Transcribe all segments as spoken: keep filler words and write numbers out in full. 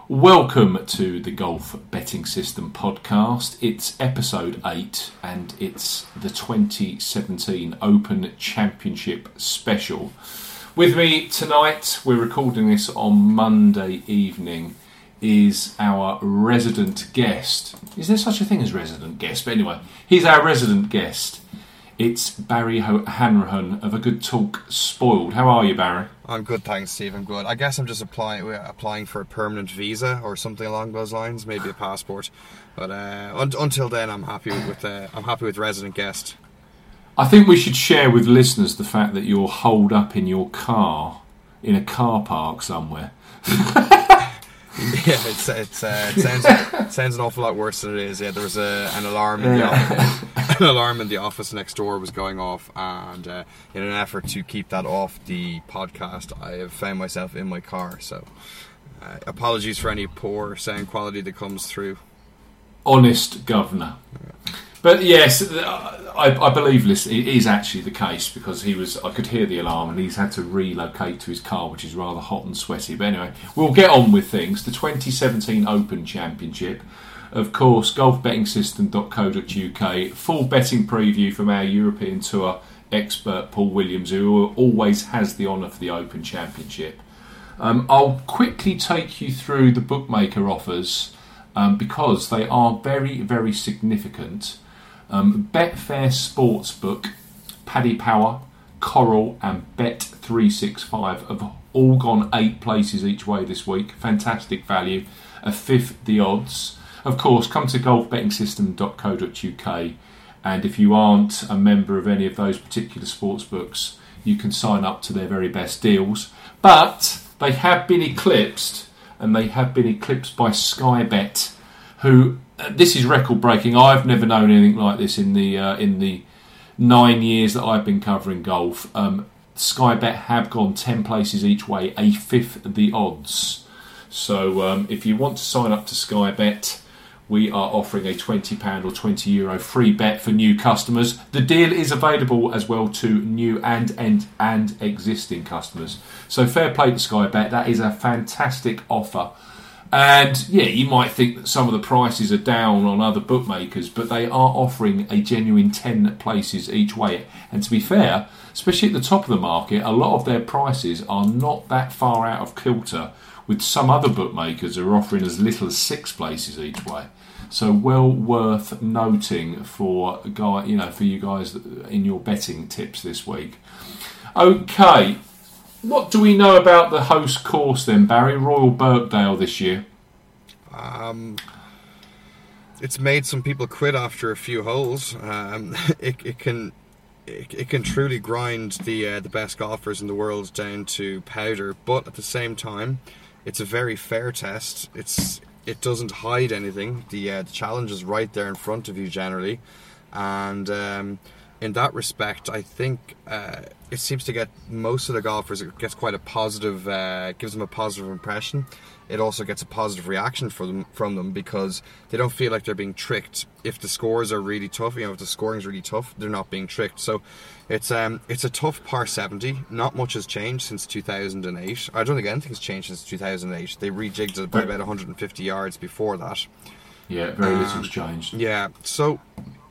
Welcome to the Golf Betting System podcast. It's episode eight and it's the twenty seventeen Open Championship special. With me tonight, we're recording this on Monday evening, is our resident guest. Is there such a thing as resident guest? But anyway, he's our resident guest. It's Barry Hanrahan of A Good Talk Spoiled. How are you, Barry? I'm good, thanks, Steve. I'm good. I guess I'm just applying applying for a permanent visa or something along those lines, maybe a passport. But uh, un- until then, I'm happy with uh, I'm happy with resident guest. I think we should share with listeners the fact that you're holed up in your car in a car park somewhere. Yeah, it's, it's, uh, it sounds it sounds an awful lot worse than it is. Yeah, there was a, an alarm in the office. An alarm in the office next door was going off, and uh, in an effort to keep that off the podcast, I have found myself in my car. So, uh, apologies for any poor sound quality that comes through. Honest governor. Yeah. But yes, I, I believe this it is actually the case, because he was. I could hear the alarm, and he's had to relocate to his car, which is rather hot and sweaty. But anyway, we'll get on with things. The twenty seventeen Open Championship, of course, golf betting system dot co dot uk. Full betting preview from our European Tour expert Paul Williams, who always has the honour for the Open Championship. Um, I'll quickly take you through the bookmaker offers um, because they are very, very significant. Um, Betfair Sportsbook, Paddy Power, Coral and Bet three sixty-five have all gone eight places each way this week. Fantastic value, a fifth the odds. Of course, come to golf betting system dot co dot uk, and if you aren't a member of any of those particular sportsbooks, you can sign up to their very best deals. But they have been eclipsed, and they have been eclipsed by Sky Bet, who... This is record breaking. I've never known anything like this in the uh, in the nine years that I've been covering golf. Um, Sky Bet have gone ten places each way, a fifth the odds. So um, if you want to sign up to Sky Bet, we are offering a twenty pounds or twenty euro free bet for new customers. The deal is available as well to new and and and existing customers. So fair play to Sky Bet. That is a fantastic offer. And yeah, you might think that some of the prices are down on other bookmakers, but they are offering a genuine ten places each way. And to be fair, especially at the top of the market, a lot of their prices are not that far out of kilter with some other bookmakers who are offering as little as six places each way. So well worth noting for guy, you know, for you guys in your betting tips this week. Okay. What do we know about the host course then, Barry? Royal Birkdale this year. Um, it's made some people quit after a few holes. Um, it, it can it, it can truly grind the uh, the best golfers in the world down to powder. But at the same time, it's a very fair test. It's it doesn't hide anything. The uh, the challenge is right there in front of you generally, and. Um, In that respect, I think uh, it seems to get most of the golfers, it gets quite a positive, uh, gives them a positive impression. It also gets a positive reaction for them, from them, because they don't feel like they're being tricked. If the scores are really tough, you know, if the scoring's really tough, they're not being tricked. So it's um it's a tough par seventy. Not much has changed since two thousand eight. I don't think anything's changed since two thousand eight. They rejigged it by about one hundred fifty yards before that. Yeah, very um, little's changed. Yeah, so...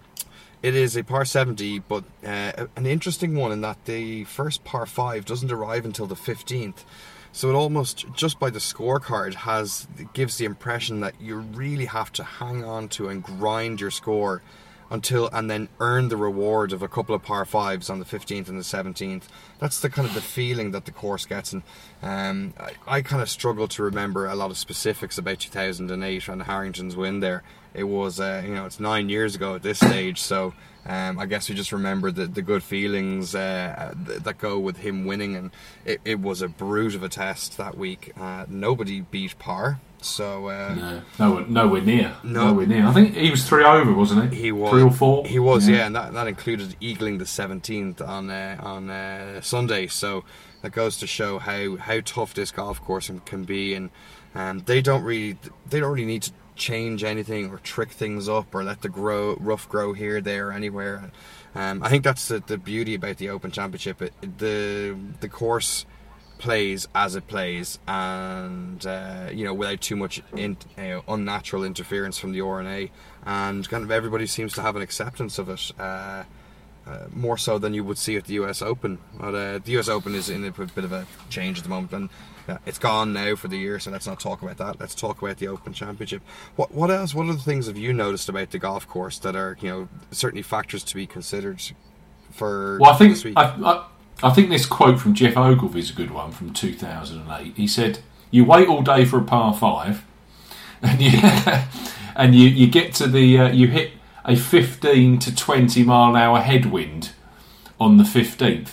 It is a par seventy, but uh, an interesting one in that the first par five doesn't arrive until the fifteenth. So it almost, just by the scorecard, has gives the impression that you really have to hang on to and grind your score until, and then earn the reward of a couple of par fives on the fifteenth and the seventeenth. That's the kind of the feeling that the course gets. And um, I, I kind of struggle to remember a lot of specifics about two thousand eight and Harrington's win there. It was, uh, you know, it's nine years ago at this stage, so um, I guess we just remember the, the good feelings uh, th- that go with him winning, and it, it was a brute of a test that week. Uh, nobody beat par, so... Uh, no, nowhere, nowhere near. No. Nowhere near. I think he was three over, wasn't he? He was. Three or four? He was, yeah, yeah and that, that included eagling the seventeenth on uh, on uh, Sunday, so that goes to show how, how tough this golf course can be, and um, they don't really they don't really need to change anything or trick things up or let the grow rough grow here, there, or anywhere. Um, I think that's the, the beauty about the Open Championship. It, the the course plays as it plays, and uh, you know, without too much in, you know, unnatural interference from the R N A, and kind of everybody seems to have an acceptance of it, uh, uh, more so than you would see at the U S Open. But uh, the U S Open is in a bit of a change at the moment, and uh, it's gone now for the year, so let's not talk about that. Let's talk about the Open Championship. What what else? What other things have you noticed about the golf course that are, you know, certainly factors to be considered for well, I think this week? I, I, I think this quote from Jeff Ogilvy is a good one from two thousand eight. He said, "You wait all day for a par five, and you and you, you get to the uh, you hit a fifteen to twenty mile an hour headwind on the fifteenth.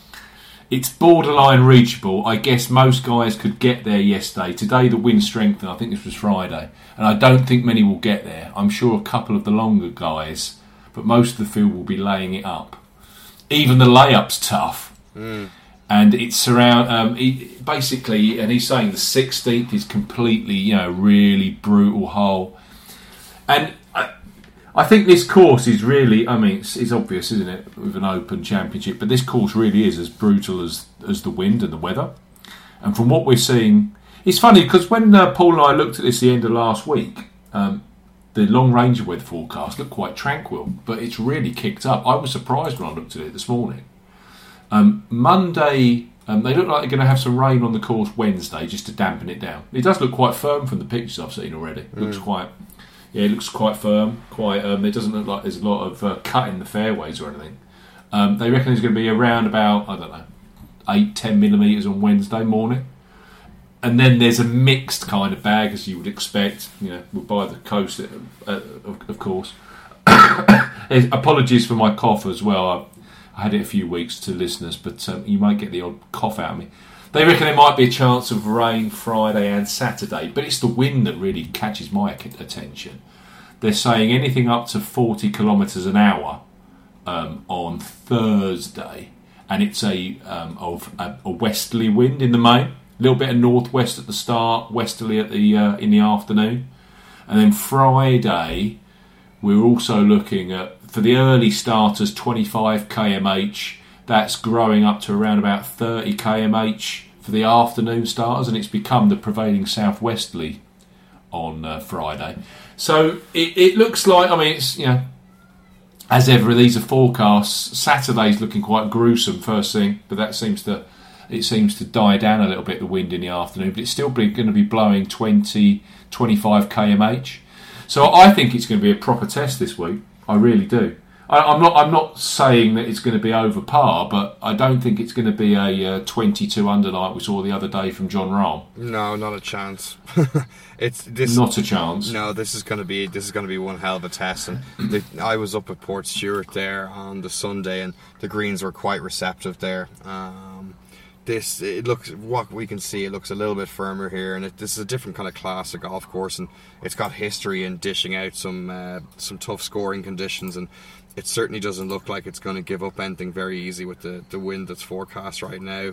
It's borderline reachable. I guess most guys could get there yesterday. Today the wind strengthened. I think this was Friday, and I don't think many will get there. I'm sure a couple of the longer guys, but most of the field will be laying it up. Even the layup's tough." Mm. And it's around um, he, basically, and he's saying the sixteenth is completely, you know, really brutal hole. And I, I think this course is really, I mean, it's, it's obvious, isn't it, with an Open Championship, but this course really is as brutal as, as the wind and the weather. And from what we're seeing, it's funny because when uh, Paul and I looked at this at the end of last week, um, the long range of weather forecast looked quite tranquil, but it's really kicked up. I was surprised when I looked at it this morning. Um, Monday, um, they look like they're going to have some rain on the course Wednesday just to dampen it down. It does look quite firm from the pictures I've seen already. It mm. looks quite, yeah, it looks quite firm. Quite, um, it doesn't look like there's a lot of uh, cut in the fairways or anything. Um, they reckon there's going to be around about, I don't know, eight, ten millimetres on Wednesday morning. And then there's a mixed kind of bag, as you would expect, you know, by the coast, uh, of, of course. Apologies for my cough as well. I, I had it a few weeks to listeners, but um, you might get the odd cough out of me. They reckon there might be a chance of rain Friday and Saturday, but it's the wind that really catches my attention. They're saying anything up to forty kilometres an hour um, on Thursday, and it's a um, of a, a westerly wind in the main. A little bit of northwest at the start, westerly at the uh, in the afternoon, and then Friday we're also looking at, for the early starters, twenty-five kilometres. That's growing up to around about thirty kilometres for the afternoon starters, and it's become the prevailing southwesterly on uh, Friday. So it, it looks like, I mean, it's, you know, as ever, these are forecasts. Saturday's looking quite gruesome first thing, but that seems to it seems to die down a little bit, the wind in the afternoon, but it's still going to be blowing twenty, twenty-five kilometres. So I think it's going to be a proper test this week. I really do. I, I'm not. I'm not saying that it's going to be over par, but I don't think it's going to be a uh, twenty-two under like we saw the other day from Jon Rahm. No, not a chance. It's this. Not a chance. No, this is going to be this is going to be one hell of a test. And the, I was up at Port Stewart there on the Sunday, and the greens were quite receptive there. Um, This it looks what we can see. It looks a little bit firmer here, and it, this is a different kind of class of golf course, and it's got history in dishing out some uh, some tough scoring conditions, and it certainly doesn't look like it's going to give up anything very easy with the, the wind that's forecast right now.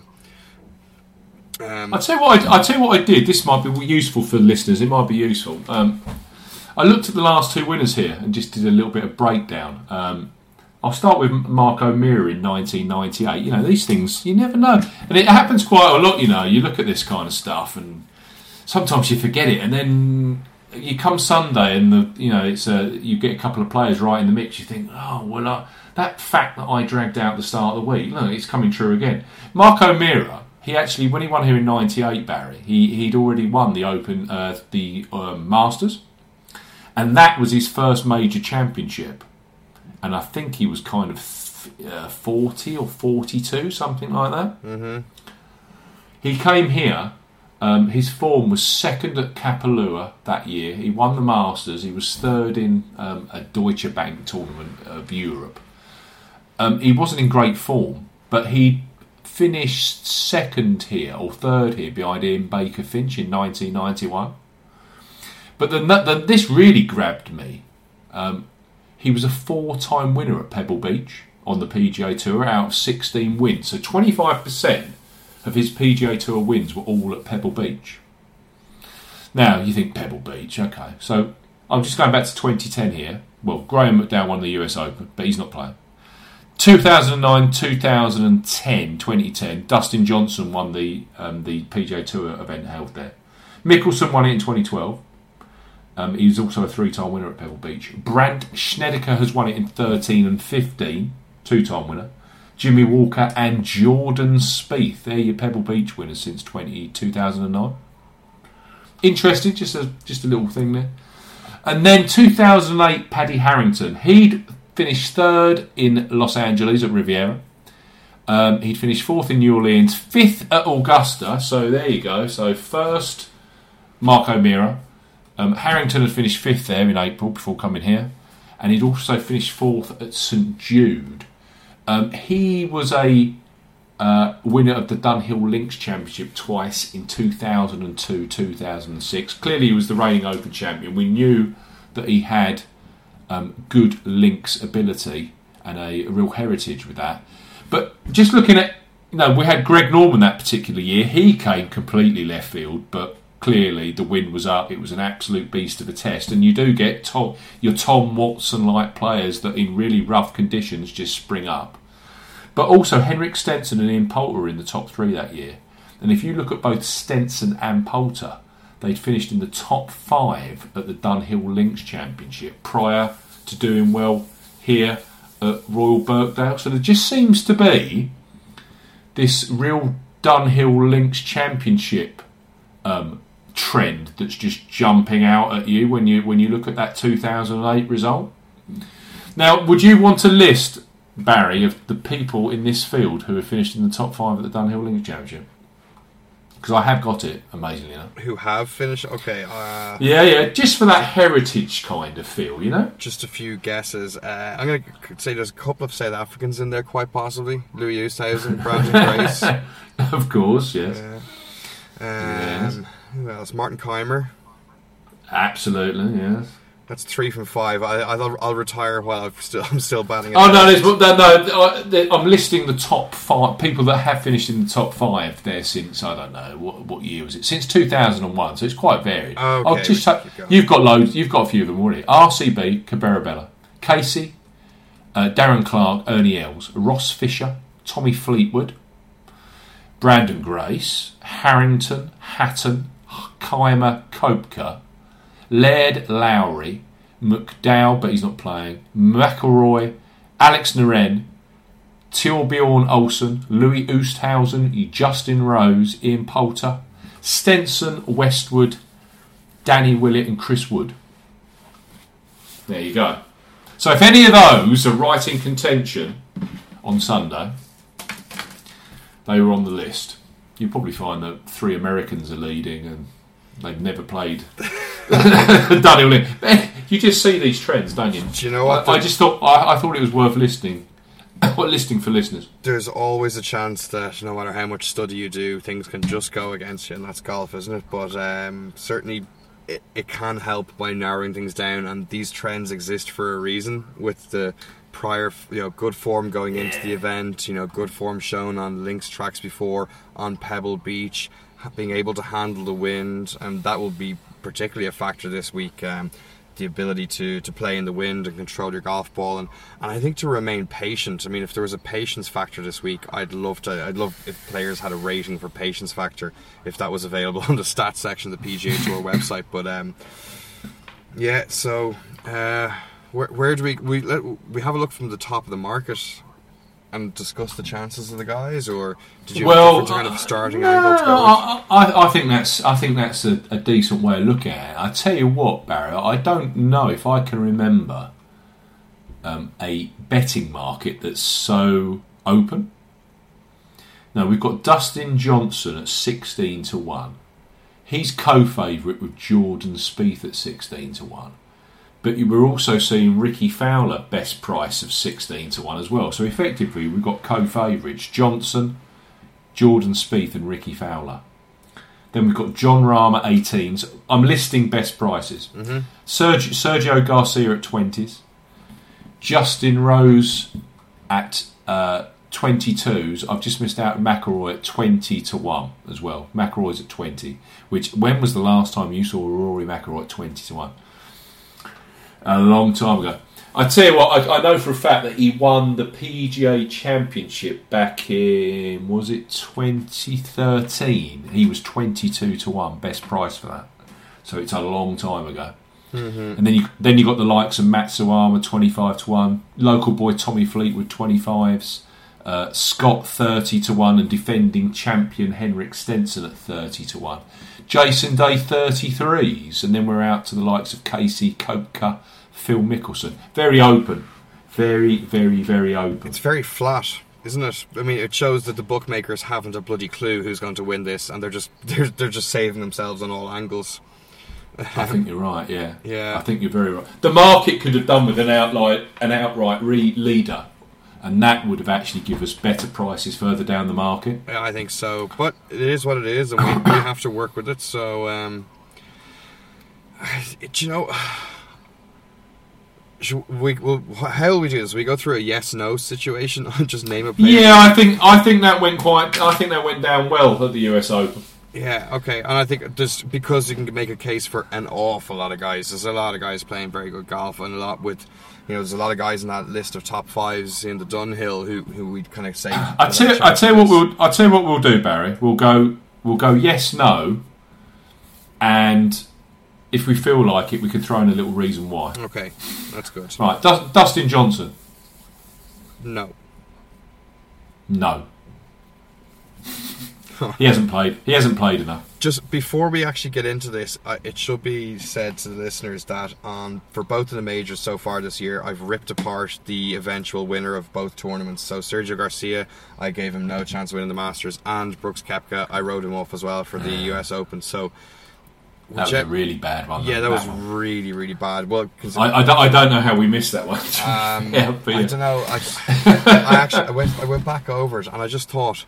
Um, I'll tell you what. I, I'll tell you what I did. This might be useful for the listeners. It might be useful. Um, I looked at the last two winners here and just did a little bit of breakdown. Um, I'll start with Mark O'Meara in nineteen ninety-eight. You know, these things, you never know. And it happens quite a lot, you know. You look at this kind of stuff and sometimes you forget it. And then you come Sunday and, the you know, it's a, you get a couple of players right in the mix. You think, oh, well, uh, that fact that I dragged out at the start of the week, look, it's coming true again. Mark O'Meara, he actually, when he won here in ninety-eight, Barry, he, he'd already won the Open, uh, the um, Masters. And that was his first major championship. And I think he was kind of uh, forty or forty-two, something like that. Mm-hmm. He came here. Um, his form was second at Kapalua that year. He won the Masters. He was third in um, a Deutsche Bank tournament of Europe. Um, he wasn't in great form, but he finished second here, or third here, behind Ian Baker Finch in nineteen ninety-one. But the, the, this really grabbed me. Um, He was a four-time winner at Pebble Beach on the P G A Tour out of sixteen wins. So twenty-five percent of his P G A Tour wins were all at Pebble Beach. Now, you think Pebble Beach, okay. So I'm just going back to twenty ten here. Well, Graham McDowell won the U S Open, but he's not playing. two thousand nine, two thousand ten, twenty ten, Dustin Johnson won the um, the P G A Tour event held there. Mickelson won it in twenty twelve. Um, he was also a three-time winner at Pebble Beach. Brandt Snedeker has won it in thirteen and fifteen, two-time winner. Jimmy Walker and Jordan Spieth, they're your Pebble Beach winners since twenty, two thousand nine. Interesting, just a just a little thing there. And then two thousand eight, Paddy Harrington. He'd finished third in Los Angeles at Riviera. Um, he'd finished fourth in New Orleans, fifth at Augusta. So there you go. So first, Mark O'Meara. Um, Harrington had finished fifth there in April before coming here. And he'd also finished fourth at Saint Jude. Um, he was a uh, winner of the Dunhill Links Championship twice in two thousand two, two thousand six. Clearly he was the reigning Open champion. We knew that he had um, good links ability and a, a real heritage with that. But just looking at, you know, we had Greg Norman that particular year. He came completely left field, but clearly the wind was up. It was an absolute beast of a test. And you do get Tom, your Tom Watson-like players that in really rough conditions just spring up. But also Henrik Stenson and Ian Poulter were in the top three that year. And if you look at both Stenson and Poulter, they'd finished in the top five at the Dunhill Links Championship prior to doing well here at Royal Birkdale. So there just seems to be this real Dunhill Links Championship um, trend that's just jumping out at you when you when you look at that two thousand eight result. Now, would you want to list, Barry, of the people in this field who have finished in the top five at the Dunhill Links Championship? Because I have got it, amazingly enough. Who have finished? Okay. Uh, yeah, yeah, just for that heritage kind of feel, you know? Just a few guesses. Uh, I'm going to say there's a couple of South Africans in there, quite possibly. Louis Oosthuizen, Brandon Grace. Of course, yes. Uh, um, yes. Who else? Martin Keimer. Absolutely, yes. That's three from five. I, I'll, I'll retire while I'm still, I'm still batting. Oh no, there's, no, no, I'm listing the top five people that have finished in the top five there since, I don't know what what year was it? Since two thousand one, so it's quite varied. Okay, I'll just say, you've got loads. You've got a few of them already. R C B, Cabrera Bella, Casey, uh, Darren Clark, Ernie Els, Ross Fisher, Tommy Fleetwood, Brandon Grace, Harrington, Hatton, Keimer, Kopka, Laird, Lowry, McDowell, but he's not playing, McElroy, Alex Naren, Torbjorn Olsen, Louis Oosthuizen, Justin Rose, Ian Poulter, Stenson, Westwood, Danny Willett and Chris Wood. There you go. So if any of those are right in contention on Sunday, they were on the list. You'll probably find that three Americans are leading and they've never played Dunhill Links. You just see these trends, don't you? Do you know what? I, I just thought I, I thought it was worth listing. listing for listeners. There's always a chance that no matter how much study you do, things can just go against you, and that's golf, isn't it? But um, certainly it, it can help by narrowing things down, and these trends exist for a reason. With the prior, you know, good form going into the event, you know, good form shown on links tracks before, on Pebble Beach, being able to handle the wind, and that will be particularly a factor this week. Um, the ability to, to play in the wind and control your golf ball, and, and I think to remain patient. I mean, if there was a patience factor this week, I'd love to. I'd love if players had a rating for patience factor, if that was available on the stats section of the P G A Tour website. But um, yeah, so uh, where where do we we let, we have a look from the top of the market and discuss the chances of the guys, or did you well, have a different kind of starting no, angle to go with? I, I, I think that's I think that's a, a decent way of looking at it. I tell you what, Barry, I don't know if I can remember um, a betting market that's so open. Now we've got Dustin Johnson at sixteen to one. He's co-favourite with Jordan Spieth at sixteen to one. But we're also seeing Ricky Fowler best price of sixteen to one as well. So effectively we've got co-favourites Johnson, Jordan Spieth and Ricky Fowler. Then we've got John Rahm at eighteens. I'm listing best prices. Mm-hmm. Sergio, Sergio Garcia at twenties. Justin Rose at uh, twenty-twos. I've just missed out McElroy at twenty to one as well. McElroy's at twenty. Which, when was the last time you saw Rory McIlroy at twenty to one? a long time ago. I tell you what, I, I know for a fact that he won the P G A Championship back in, was it twenty thirteen? He was twenty-two to one, best price for that. So it's a long time ago. Mm-hmm. And then you then you got the likes of Matsuyama twenty-five to one, local boy Tommy Fleetwood twenty-fives, uh, Scott thirty to one, and defending champion Henrik Stenson at thirty to one. Jason Day thirty-threes, and then we're out to the likes of Casey Kopka, Phil Mickelson. Very open. Very, very, very open. It's very flat, isn't it? I mean, it shows that the bookmakers haven't a bloody clue who's going to win this, and they're just they're they're just saving themselves on all angles. I think you're right, yeah. Yeah. I think you're very right. The market could have done with an outright an outright re- leader, and that would have actually given us better prices further down the market. Yeah, I think so. But it is what it is, and we, we have to work with it. So, um, do you know, should we, well, how will we do this? We go through a yes/no situation and just name a player? Yeah, I think I think that went quite. I think that went down well at the U S Open. Yeah, okay, and I think just because you can make a case for an awful lot of guys. There's a lot of guys playing very good golf, and a lot with, you know, there's a lot of guys in that list of top fives in the Dunhill who who we'd kind of say. I tell I tell you what we'll I tell you what we'll do, Barry. We'll go we'll go yes, no, and if we feel like it, we can throw in a little reason why. Okay, that's good. Right, Dust, Dustin Johnson. No. No. He hasn't played. He hasn't played enough. Just before we actually get into this, uh, it should be said to the listeners that um, for both of the majors so far this year, I've ripped apart the eventual winner of both tournaments. So Sergio Garcia, I gave him no chance of winning the Masters, and Brooks Koepka, I wrote him off as well for the U S Open. So that was a really bad one. Yeah, that was one. really, really bad. Well, I, I, don't, I don't know how we missed that one. Um, yeah, I don't know. I, I actually I went I went back over it, and I just thought.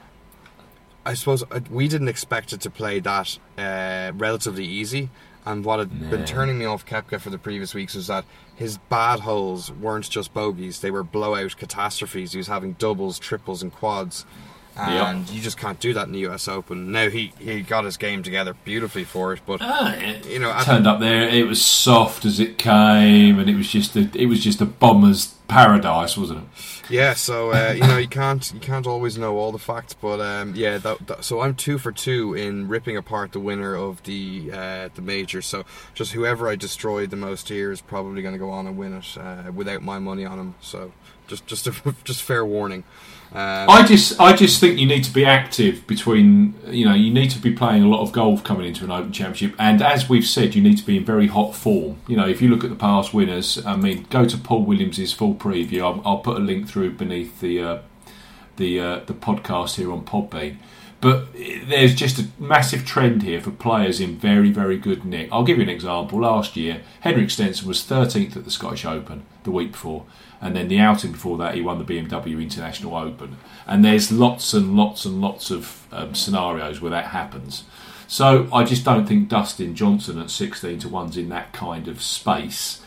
I suppose we didn't expect it to play that uh, relatively easy, and what had yeah. been turning me off Koepka for the previous weeks was that his bad holes weren't just bogeys, they were blowout catastrophes. He was having doubles, triples and quads, and yep. you just can't do that in the U S Open. Now he, he got his game together beautifully for it, but ah, it you know, turned up there, it was soft as it came, and it was just a, it was just a bomber's paradise, wasn't it? Yeah, so uh, you know you can't you can't always know all the facts, but um, yeah. That, that, so I'm two for two in ripping apart the winner of the uh, the major. So just whoever I destroyed the most here is probably going to go on and win it uh, without my money on him. So just just a, just fair warning. Um, I just I just think you need to be active between, you know, you need to be playing a lot of golf coming into an Open Championship, and as we've said, you need to be in very hot form. You know, if you look at the past winners, I mean, go to Paul Williams' full preview. I'll, I'll put a link through beneath the uh, the uh, the podcast here on Podbean. But there's just a massive trend here for players in very, very good nick. I'll give you an example. Last year, Henrik Stenson was thirteenth at the Scottish Open the week before. And then the outing before that, he won the B M W International Open. And there's lots and lots and lots of um, scenarios where that happens. So I just don't think Dustin Johnson at sixteen to one's in that kind of space.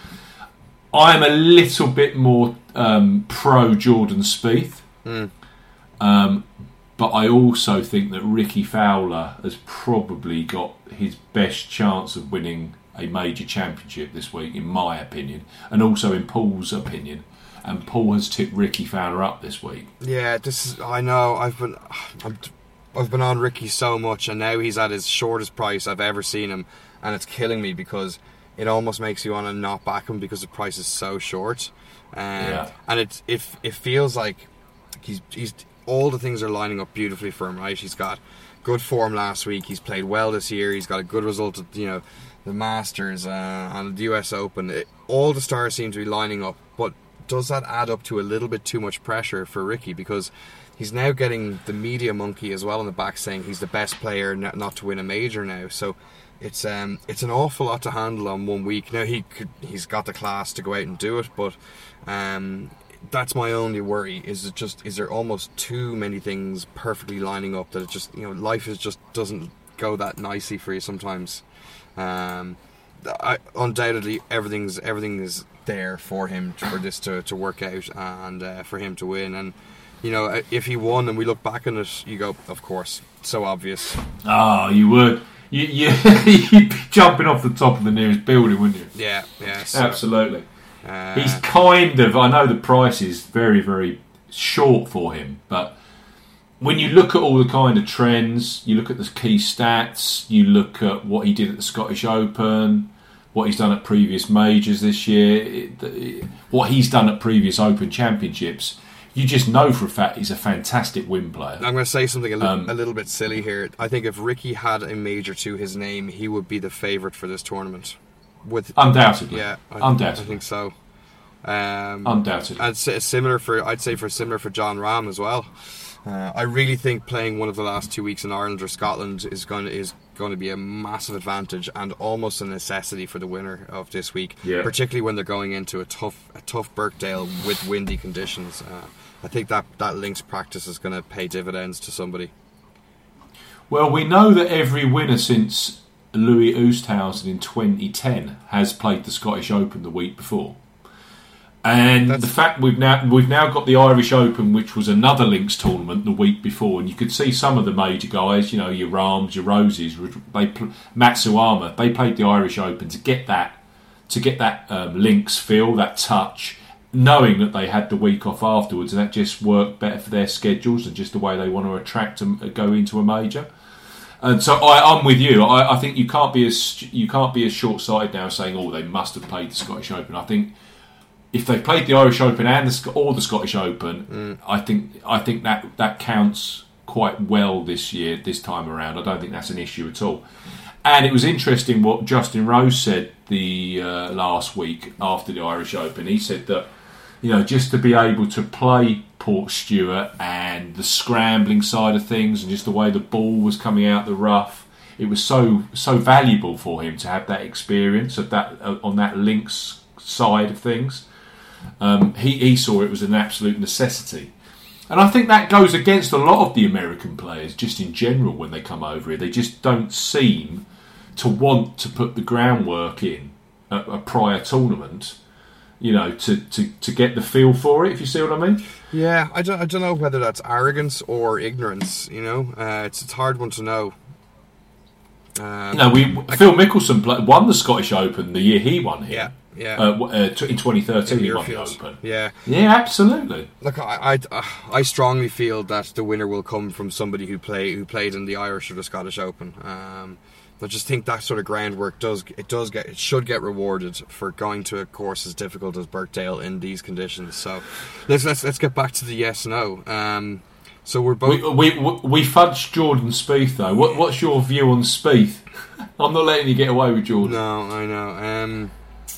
I'm a little bit more um, pro Jordan Spieth. Mm. Um, but I also think that Ricky Fowler has probably got his best chance of winning a major championship this week, in my opinion, and also in Paul's opinion. And Paul has tipped Ricky Fowler up this week. Yeah, this is. I know. I've been, I'm, I've been on Ricky so much, and now he's at his shortest price I've ever seen him, and it's killing me because it almost makes you want to not back him because the price is so short. Um, yeah. And it if it feels like he's he's all the things are lining up beautifully for him. Right, he's got good form last week. He's played well this year. He's got a good result at, you know, the Masters uh, and the U S Open. It, all the stars seem to be lining up, but does that add up to a little bit too much pressure for Ricky? Because he's now getting the media monkey as well in the back saying he's the best player not to win a major now. So it's um it's an awful lot to handle on one week. Now he could he's got the class to go out and do it, but um that's my only worry. Is it just is there almost too many things perfectly lining up that it just, you know, life is just doesn't go that nicely for you sometimes. Um, I, undoubtedly everything's everything is there for him to, for this to, to work out and uh, for him to win. And you know, if he won and we look back on it, you go, of course, so obvious. Oh, you would. you, you, you'd be jumping off the top of the nearest building, wouldn't you? Yeah, yeah. So, Absolutely. Uh, He's kind of, I know the price is very, very short for him, but when you look at all the kind of trends, you look at the key stats, you look at what he did at the Scottish Open, what he's done at previous majors this year, it, it, what he's done at previous Open Championships, you just know for a fact he's a fantastic win player. I'm going to say something a, li- Um, a little bit silly here. I think if Ricky had a major to his name, he would be the favourite for this tournament. With Undoubtedly. yeah, I, Undoubtedly. I think so. Um, Undoubtedly. And s- similar for, I'd say for similar for John Rahm as well. Uh, I really think playing one of the last two weeks in Ireland or Scotland is going to, is going to be a massive advantage and almost a necessity for the winner of this week. Yeah. Particularly when they're going into a tough a tough Birkdale with windy conditions. Uh, I think that that links practice is going to pay dividends to somebody. Well, we know that every winner since Louis Oosthuizen in twenty ten has played the Scottish Open the week before. And That's- the fact we've now we've now got the Irish Open, which was another links tournament the week before, and you could see some of the major guys, you know, your Rahms, your Roses, they Matsuyama, they played the Irish Open to get that to get that um, links feel, that touch, knowing that they had the week off afterwards, and that just worked better for their schedules and just the way they want to attract and go into a major. And so I, I'm with you. I, I think you can't be as you can't be as short-sighted now saying, "Oh, they must have played the Scottish Open." I think if they've played the Irish Open and the or the Scottish Open, mm. I think I think that that counts quite well this year, this time around. I don't think that's an issue at all. And it was interesting what Justin Rose said the uh, last week after the Irish Open. He said that, you know, just to be able to play Portstewart and the scrambling side of things and just the way the ball was coming out the rough, it was so so valuable for him to have that experience of that uh, on that links side of things. Um, he, he saw it was an absolute necessity. And I think that goes against a lot of the American players just in general when they come over here. They just don't seem to want to put the groundwork in at a prior tournament, you know, to, to, to get the feel for it, if you see what I mean. Yeah, I don't, I don't know whether that's arrogance or ignorance, you know. Uh, it's it's a hard one to know. Um, you know, we, Phil Mickelson play, won the Scottish Open the year he won here. Yeah. Yeah, uh, uh, in twenty thirteen, in he won the Muirfield. Open. Yeah, yeah, absolutely. Look, I, I, I strongly feel that the winner will come from somebody who play who played in the Irish or the Scottish Open. Um, I just think that sort of groundwork does it does get it should get rewarded for going to a course as difficult as Birkdale in these conditions. So let's let's let's get back to the yes no. Um, so we're both we we, we fudged Jordan Spieth though. What what's your view on Spieth? I'm not letting you get away with Jordan. No, I know. Um,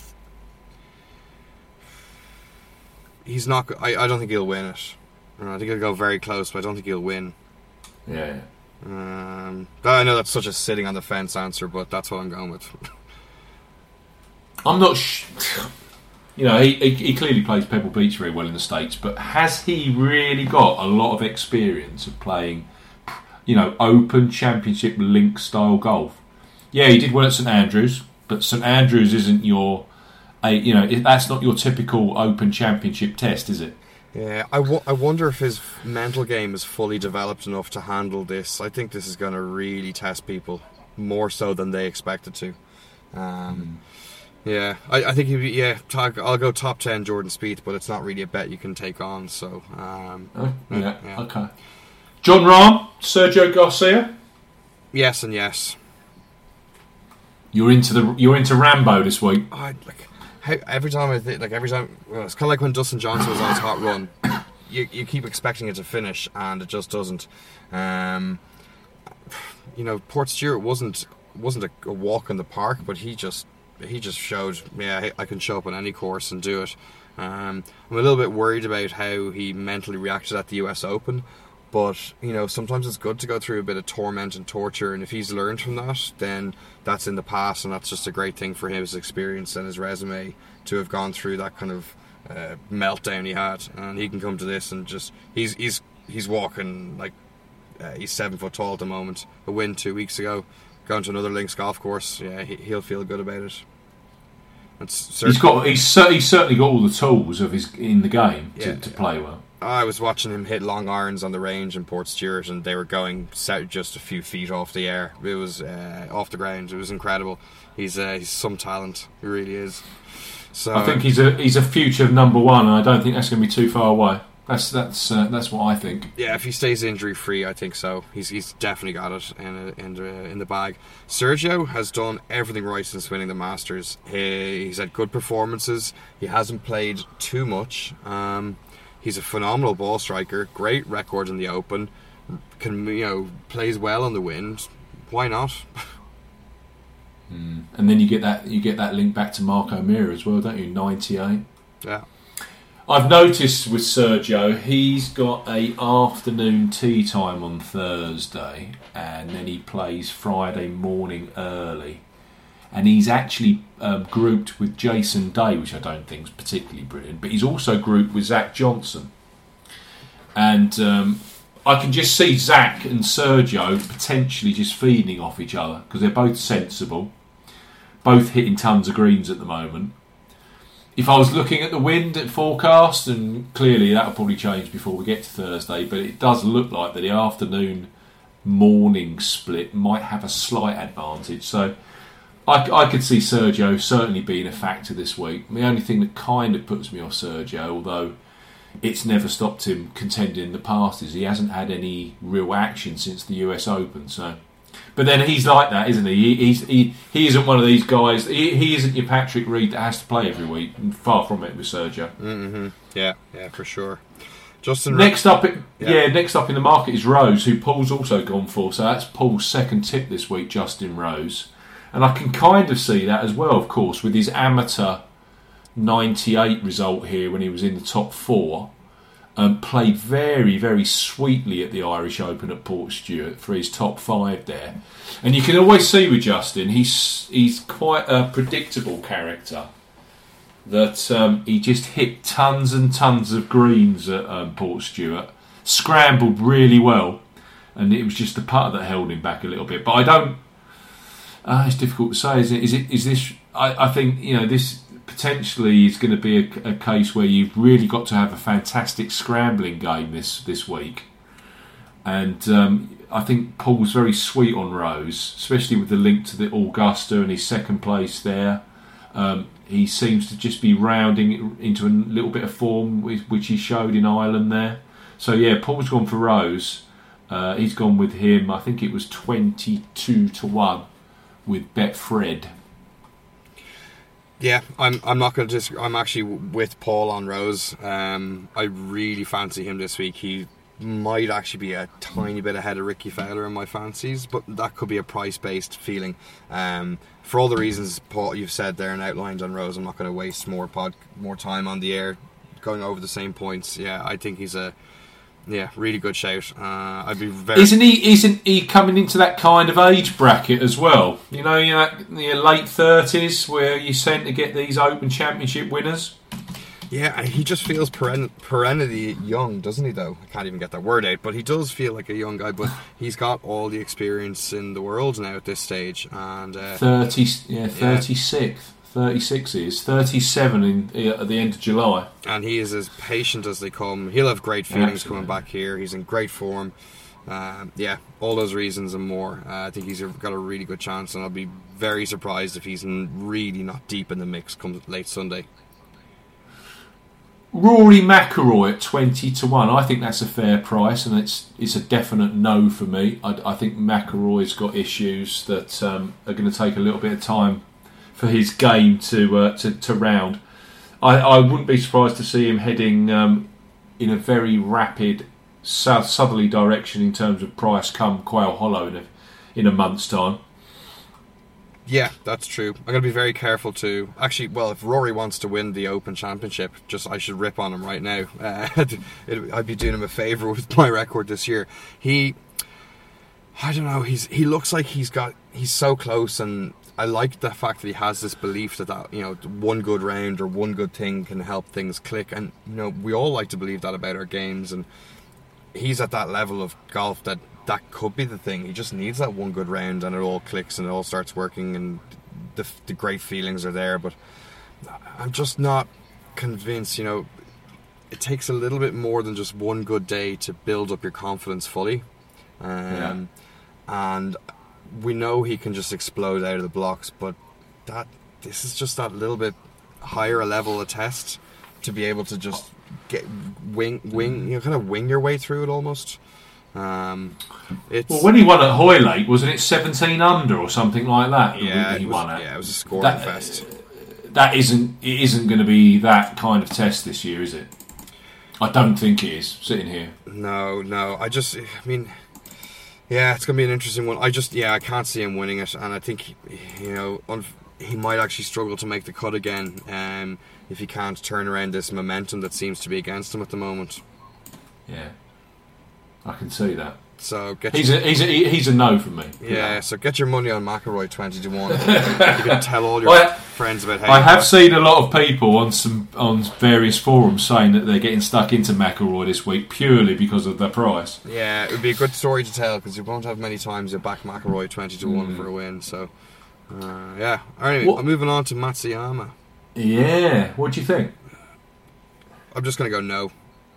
He's not. I, I don't think he'll win it. I think he'll go very close, but I don't think he'll win. Yeah. Um, I know that's such a sitting on the fence answer, but that's what I'm going with. I'm not. Sh- you know, he, he he clearly plays Pebble Beach very well in the States, but has he really got a lot of experience of playing, you know, Open Championship link style golf? Yeah, he did well at St Andrews, but St Andrews isn't your. A, you know, that's not your typical Open Championship test, is it? Yeah, I, w- I wonder if his mental game is fully developed enough to handle this. I think this is going to really test people more so than they expected to. Um, mm. Yeah, I, I think he'd be, yeah, tag, I'll go top ten Jordan Spieth, but it's not really a bet you can take on. So um, oh, yeah, yeah, okay. Jon Rahm, Sergio Garcia. Yes and yes. You're into the you're into Rambo this week. I like. How, every time I think, like every time, well, it's kind of like when Dustin Johnson was on his hot run. You you keep expecting it to finish, and it just doesn't. Um, you know, Portstewart wasn't wasn't a, a walk in the park, but he just he just showed, yeah, I can show up on any course and do it. Um, I'm a little bit worried about how he mentally reacted at the U S Open. But, you know, sometimes it's good to go through a bit of torment and torture, and if he's learned from that, then that's in the past, and that's just a great thing for his experience and his resume to have gone through that kind of uh, meltdown he had, and he can come to this and just he's he's he's walking like uh, he's seven foot tall at the moment. A win two weeks ago, going to another links golf course, yeah, he, he'll feel good about it. He's got he's, he's certainly got all the tools of his in the game to, yeah, to yeah. play well. I was watching him hit long irons on the range in Portstewart, and they were going set just a few feet off the air. It was uh, off the ground. It was incredible. He's uh, he's some talent. He really is. So I think he's a he's a future number one, and I don't think that's going to be too far away. That's that's uh, that's what I think. Yeah, if he stays injury free, I think so. He's he's definitely got it in in the, in the bag. Sergio has done everything right since winning the Masters. He, he's had good performances. He hasn't played too much. Um, he's a phenomenal ball striker. Great record in the Open. Can you know plays well on the wind. Why not? Mm. And then you get that you get that link back to Mark O'Meara as well, don't you? ninety-eight. Yeah. I've noticed with Sergio, he's got a afternoon tea time on Thursday, and then he plays Friday morning early, and he's actually um, grouped with Jason Day, which I don't think is particularly brilliant, but he's also grouped with Zach Johnson, and um, I can just see Zach and Sergio potentially just feeding off each other because they're both sensible, both hitting tons of greens at the moment. If I was looking at the wind at forecast, and clearly that'll probably change before we get to Thursday, but it does look like that the afternoon morning split might have a slight advantage. So I, I could see Sergio certainly being a factor this week. The only thing that kind of puts me off Sergio, although it's never stopped him contending in the past, is he hasn't had any real action since the U S Open. So. But then he's like that, isn't he? he he's, he he isn't one of these guys. He, he isn't your Patrick Reed that has to play every week. Far from it with Sergio. Mm-hmm. Yeah, yeah, for sure. Justin. Next up, it, yeah. yeah, next up in the market is Rose, who Paul's also gone for. So that's Paul's second tip this week, Justin Rose, and I can kind of see that as well, of course, with his amateur ninety-eight result here when he was in the top four. Um, played very, very sweetly at the Irish Open at Portstewart for his top five there. And you can always see with Justin, he's he's quite a predictable character. That um, he just hit tons and tons of greens at um, Portstewart, scrambled really well, and it was just the putter that held him back a little bit. But I don't... Uh, it's difficult to say, is it? Is it? Is this... I, I think, you know, this... potentially is going to be a, a case where you've really got to have a fantastic scrambling game this, this week. And um, I think Paul's very sweet on Rose, especially with the link to the Augusta and his second place there. Um, he seems to just be rounding into a little bit of form, which he showed in Ireland there. So yeah, Paul's gone for Rose. Uh, he's gone with him, I think it was twenty-two to one with Betfred. Yeah, I'm. I'm not going to just. I'm actually with Paul on Rose. Um, I really fancy him this week. He might actually be a tiny bit ahead of Ricky Fowler in my fancies, but that could be a price-based feeling. Um, for all the reasons, Paul, you've said there and outlined on Rose, I'm not going to waste more pod, more time on the air going over the same points. Yeah, I think he's a. Yeah, really good shout. Uh, I'd be very. Isn't he? Isn't he coming into that kind of age bracket as well? You know, you know, your late thirties, where you tend to get these Open Championship winners. Yeah, he just feels peren- perennially young, doesn't he? Though I can't even get that word out, but he does feel like a young guy. But he's got all the experience in the world now at this stage, and uh, thirty, yeah, thirty-six. Yeah. thirty-six is thirty-seven in, at the end of July, and he is as patient as they come. He'll have great feelings Absolutely. coming back here. He's in great form. Um, yeah, all those reasons and more. Uh, I think he's got a really good chance, and I'll be very surprised if he's really not deep in the mix come late Sunday. Rory McIlroy at twenty to one. I think that's a fair price, and it's it's a definite no for me. I, I think McIlroy's got issues that um, are going to take a little bit of time for his game to uh, to, to round. I, I wouldn't be surprised to see him heading um, in a very rapid south southerly direction in terms of price come Quail Hollow in a, in a month's time. Yeah, that's true. I'm going to be very careful to... Actually, well, if Rory wants to win the Open Championship, just I should rip on him right now. Uh, it, I'd be doing him a favour with my record this year. He... I don't know, he's he looks like he's got... He's so close, and I like the fact that he has this belief that, that, you know, one good round or one good thing can help things click. And, you know, we all like to believe that about our games, and he's at that level of golf that that could be the thing. He just needs that one good round and it all clicks and it all starts working and the, the great feelings are there. But I'm just not convinced, you know. it takes a little bit more than just one good day to build up your confidence fully. Um, Yeah. And we know he can just explode out of the blocks, but that this is just that little bit higher a level of test to be able to just get wing, wing, you know, kind of wing your way through it almost. Um, it's Well, when he won at Hoylake, wasn't it seventeen under or something like that? the yeah, week that he it was, won it. yeah, it was a scoring That- fest. That isn't it isn't going to be that kind of test this year, is it? I don't think it is. Sitting here, No, no. I just, I mean, yeah, it's gonna be an interesting one. I just, yeah, I can't see him winning it, and I think, you know, un- he might actually struggle to make the cut again um, if he can't turn around this momentum that seems to be against him at the moment. yeah, I can see that. So get He's your, a he's a he's a no from me. yeah. So get your money on McIlroy twenty to one. You can tell all your I- friends about how I you have got- seen a lot of people on some on various forums saying that they're getting stuck into McIlroy this week purely because of the price. Yeah, it would be a good story to tell because you won't have many times you back McIlroy twenty to one Mm. for a win. So uh, yeah. Anyway, What- I'm moving on to Matsuyama. Yeah, what do you think? I'm just gonna go no.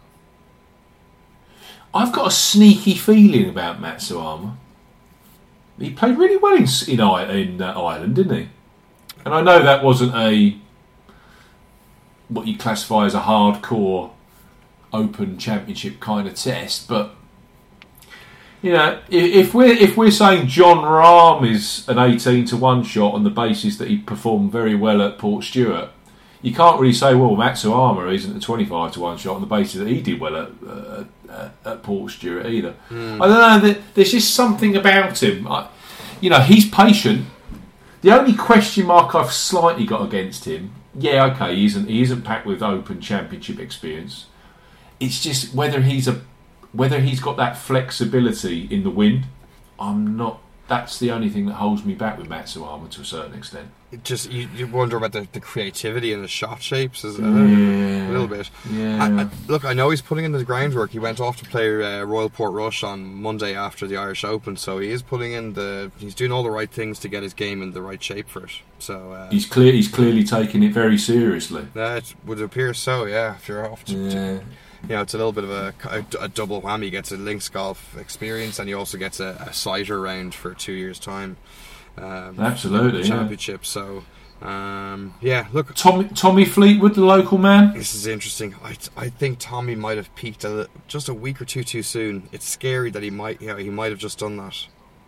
I've got a sneaky feeling about Matsuyama. He played really well in in, I- in uh, Ireland, didn't he? And I know that wasn't a what you classify as a hardcore Open Championship kind of test, but you know, if, if we're if we're saying John Rahm is an eighteen to one shot on the basis that he performed very well at Port Stewart, you can't really say, well, Matsuyama isn't a twenty-five to one shot on the basis that he did well at, uh, at, at Port Stewart either. Mm. I don't know. There's just something about him. I, you know, he's patient. The only question mark I've slightly got against him, yeah, okay, he isn't he isn't packed with Open Championship experience. It's just whether he's a whether he's got that flexibility in the wind. I'm not. That's the only thing that holds me back with Matsuyama to a certain extent. It just you, you wonder about the, the creativity and the shot shapes as, uh, Yeah. a little bit. Yeah. I, I, look, I know he's putting in the groundwork. He went off to play uh, Royal Portrush on Monday after the Irish Open, so he is putting in the. He's doing all the right things to get his game in the right shape for it. So uh, He's clear. He's clearly taking it very seriously. that would appear so. Yeah, if you're off to, to Yeah. you know, it's a little bit of a, a, a double whammy. He gets a links golf experience, and he also gets a, a cider round for two years' time. Um, Absolutely, yeah. championship. So, um, yeah. Look, Tommy Tommy Fleetwood, the local man. this is interesting. I, I think Tommy might have peaked a, li- just a week or two too soon. It's scary that he might, you know, he might have just done that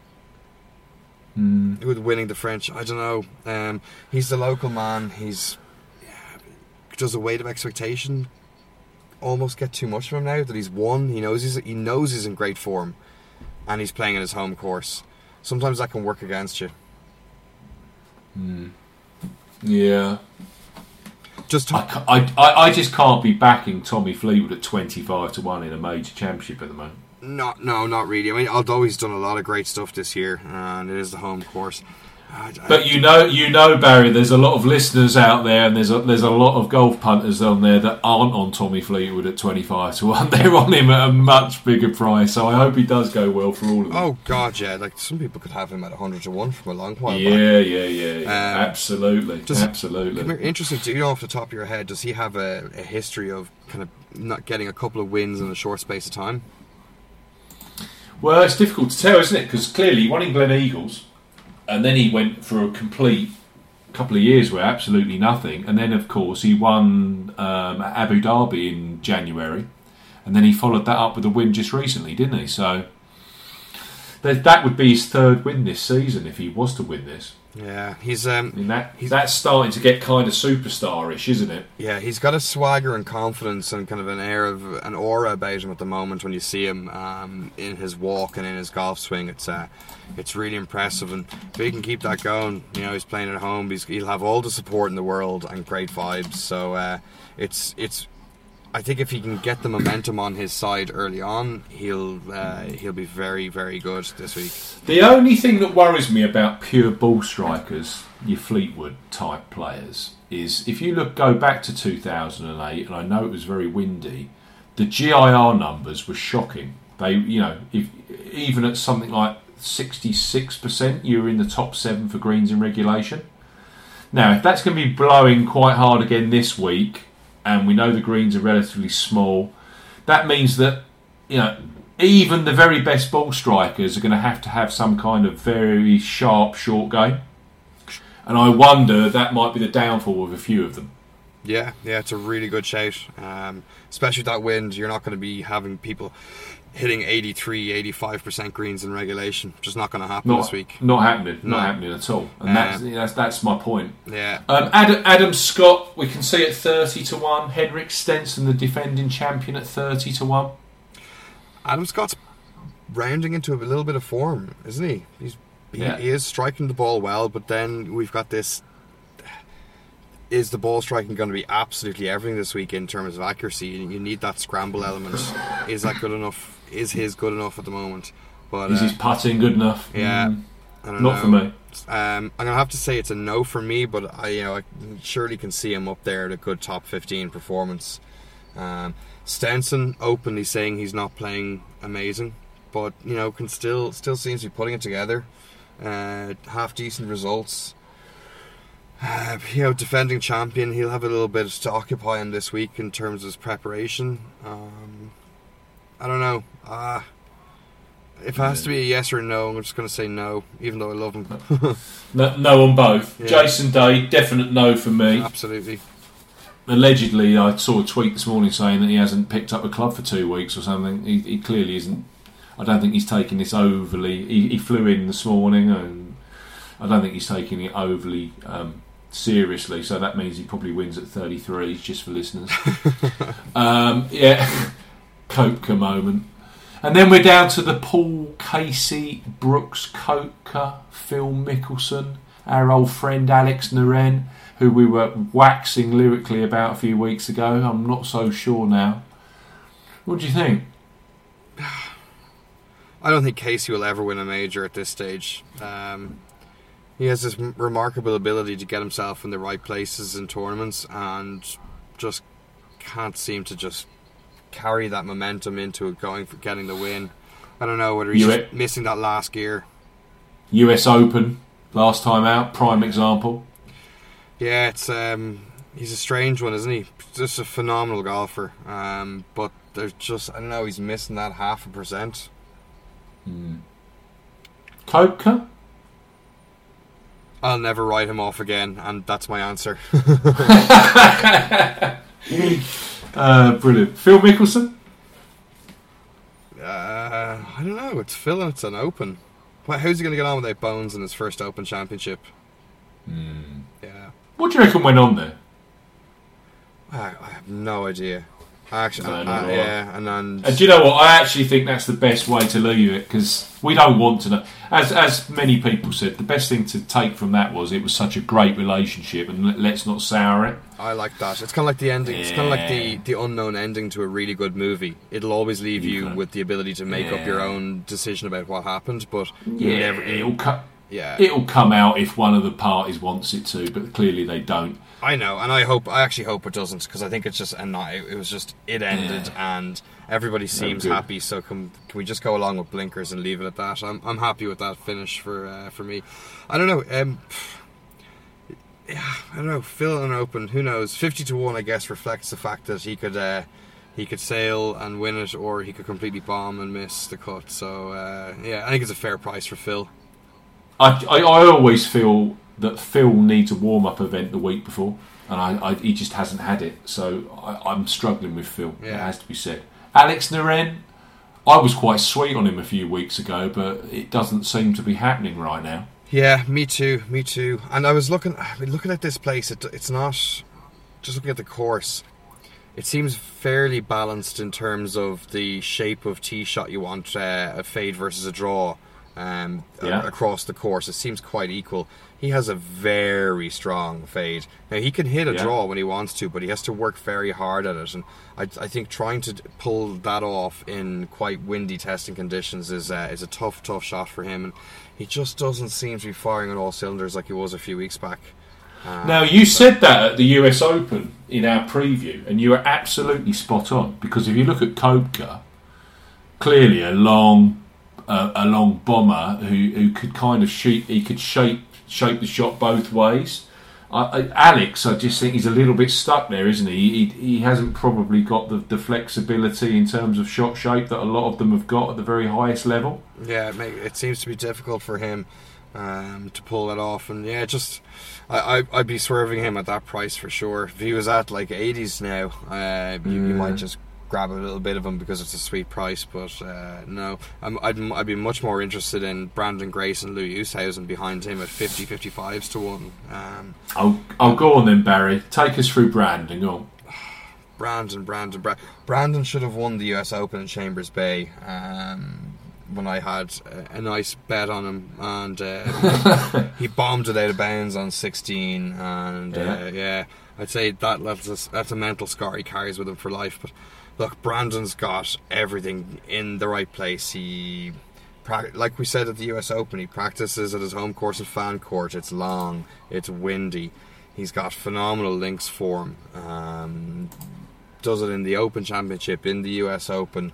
Mm. with winning the French. I don't know. Um, he's the local man. He's yeah, does the weight of expectation almost get too much from him now that he's won? He knows he's he knows he's in great form, and he's playing in his home course. Sometimes that can work against you. Mm. Yeah. Just I, talk, ca- I, I, I just can't be backing Tommy Fleetwood at twenty-five to one in a major championship at the moment. not no, not really. I mean, although he's done a lot of great stuff this year, and it is the home course. I, I, But you know, you know, Barry. There's a lot of listeners out there, and there's a, there's a lot of golf punters on there that aren't on Tommy Fleetwood at twenty-five to one. They're on him at a much bigger price. So I hope he does go well for all of them. oh God, yeah. Like some people could have him at a hundred to one from a long while back. yeah, yeah, yeah, yeah. Um, absolutely, does- absolutely. Come here, interesting. Do you know off the top of your head? Does he have a, a history of kind of not getting a couple of wins in a short space of time? Well, it's difficult to tell, isn't it? Because clearly he won in Glen Eagles, and then he went for a complete couple of years where absolutely nothing, and then of course he won um, at Abu Dhabi in January, and then he followed that up with a win just recently, didn't he? So that that would be his third win this season if he was to win this. Yeah, he's um, I mean, that He's- that's starting to get kind of superstarish, isn't it? yeah, he's got a swagger and confidence and kind of an air of an aura about him at the moment. When you see him um, in his walk and in his golf swing, it's uh, it's really impressive. And if he can keep that going, you know, he's playing at home. He's, he'll have all the support in the world and great vibes. So uh, it's it's. I think if he can get the momentum on his side early on, he'll uh, he'll be very very good this week. The only thing that worries me about pure ball strikers, your Fleetwood type players, is if you look go back to two thousand eight, and I know it was very windy, the G I R numbers were shocking. They, you know, if, even at something like sixty-six percent, you were in the top seven for greens in regulation. Now, if that's going to be blowing quite hard again this week, and we know the greens are relatively small. That means that, you know, even the very best ball strikers are going to have to have some kind of very sharp short game. And I wonder that might be the downfall of a few of them. Yeah, yeah, it's a really good shout. Um, especially with that wind, you're not going to be having people hitting eighty-three, eighty-five percent greens in regulation. Just not going to happen not, this week. Not happening. No. Not happening at all. And Um, that's, that's that's my point. Yeah. Um, Adam, Adam Scott, we can see at thirty to one. Henrik Stenson, the defending champion, at thirty to one. Adam Scott's rounding into a little bit of form, isn't he? He's he, Yeah. he is striking the ball well, but then we've got this. Is the ball striking going to be absolutely everything this week in terms of accuracy? You need that scramble element. Is that good enough? Is his good enough at the moment? But Is uh, his putting good enough? yeah, Mm, I don't not know. for me. Um, I'm gonna have to say it's a no for me, but I, you know, I surely can see him up there at a good top fifteen performance. Um, Stenson openly saying he's not playing amazing, but you know, can still still seems to be putting it together. Uh, half decent results. Uh, you know, defending champion, he'll have a little bit to occupy him this week in terms of his preparation. Um, I don't know. Uh, if it has to be a yes or a no, I'm just going to say no, even though I love him. No, no on both. Yeah. Jason Day, definite no for me. Absolutely. Allegedly, I saw a tweet this morning saying that he hasn't picked up a club for two weeks or something. He, he clearly isn't. I don't think he's taking this overly. He, he flew in this morning, and I don't think he's taking it overly um, seriously. So that means he probably wins at thirty-three, just for listeners. um, yeah, Koepka moment. And then we're down to the Paul Casey, Brooks Koepka, Phil Mickelson, our old friend Alex Naren, who we were waxing lyrically about a few weeks ago. I'm not so sure now. What do you think? I don't think Casey will ever win a major at this stage. Um, he has this m- remarkable ability to get himself in the right places in tournaments and just can't seem to just carry that momentum into it, going for getting the win. I don't know whether he's You just it- missing that last gear. U S Open, last time out, prime example. Yeah, it's um, he's a strange one, isn't he? Just a phenomenal golfer. Um, but there's just, I don't know, he's missing that half a percent. Mm. Koepka? I'll never write him off again, and that's my answer. uh, brilliant. Phil Mickelson? Uh, I don't know. It's Phil and it's an Open. Well, how's he going to get on without Bones in his first Open Championship? Mm. Yeah, What do you reckon went on there? I, I have no idea. Actually, No, uh, not at all. yeah, and then And do you know what? I actually think that's the best way to leave it, because we don't want to know. As as many people said, the best thing to take from that was it was such a great relationship, and let, let's not sour it. I like that. It's kind of like the ending. It's kind of like the, Yeah. the unknown ending to a really good movie. It'll always leave you Okay. with the ability to make up your Yeah. own decision about what happened, but you Yeah, never. it'll cut. Yeah, It'll come out if one of the parties wants it to, but clearly they don't. I know, and I hope. I actually hope it doesn't, because I think it's just and not. It, it was just it ended, and everybody seems good. happy. So can can we just go along with blinkers and leave it at that? I'm I'm happy with that finish for uh, for me. I don't know. Um, yeah, I don't know. Phil and Open, who knows? Fifty to one, I guess, reflects the fact that he could uh, he could sail and win it, or he could completely bomb and miss the cut. So uh, yeah, I think it's a fair price for Phil. I, I, I always feel that Phil needs a warm-up event the week before, and I, I, he just hasn't had it. So I, I'm struggling with Phil. It Yeah. has to be said. Alex Naren, I was quite sweet on him a few weeks ago, but it doesn't seem to be happening right now. Yeah, me too, me too. And I was looking, I mean, looking at this place. It, it's not just looking at the course. It seems fairly balanced in terms of the shape of tee shot you want, uh, a fade versus a draw, um, Yeah. a- across the course. It seems quite equal. He has a very strong fade. Now he can hit a Yeah. draw when he wants to, but he has to work very hard at it. And I, I think trying to pull that off in quite windy testing conditions is uh, is a tough, tough shot for him. And he just doesn't seem to be firing on all cylinders like he was a few weeks back. Um, Now, you said that at the U S Open in our preview, and you were absolutely spot on, because if you look at Koepka, clearly a long, uh, a long bomber who, who could kind of shoot, he could shape shape the shot both ways. I, I, Alex, I just think he's a little bit stuck there, isn't he? He, he hasn't probably got the, the flexibility in terms of shot shape that a lot of them have got at the very highest level. Yeah, it, may, it seems to be difficult for him um, to pull that off. And yeah, just I, I, I'd be swerving him at that price for sure. If he was at like eighties now, uh, you, mm. you might just grab a little bit of him because it's a sweet price. But uh, no, I'm, I'd, I'd be much more interested in Brandon Grace and Louis Oosthuizen behind him at fifty, fifty-fives to one. Um, I'll, I'll go on then, Barry. Take us through Brandon. Go on. Brandon, Brandon, Brandon. Brandon should have won the U S Open in Chambers Bay. Um, when I had a, a nice bet on him, and uh, he bombed it out of bounds on sixteen, and yeah, uh, yeah I'd say that that's a, that's a mental scar he carries with him for life. But look, Brandon's got everything in the right place. He, like we said at the U S Open, he practices at his home course in Fancourt. It's long, it's windy. He's got phenomenal links form. Um, does it in the Open Championship, in the U S Open.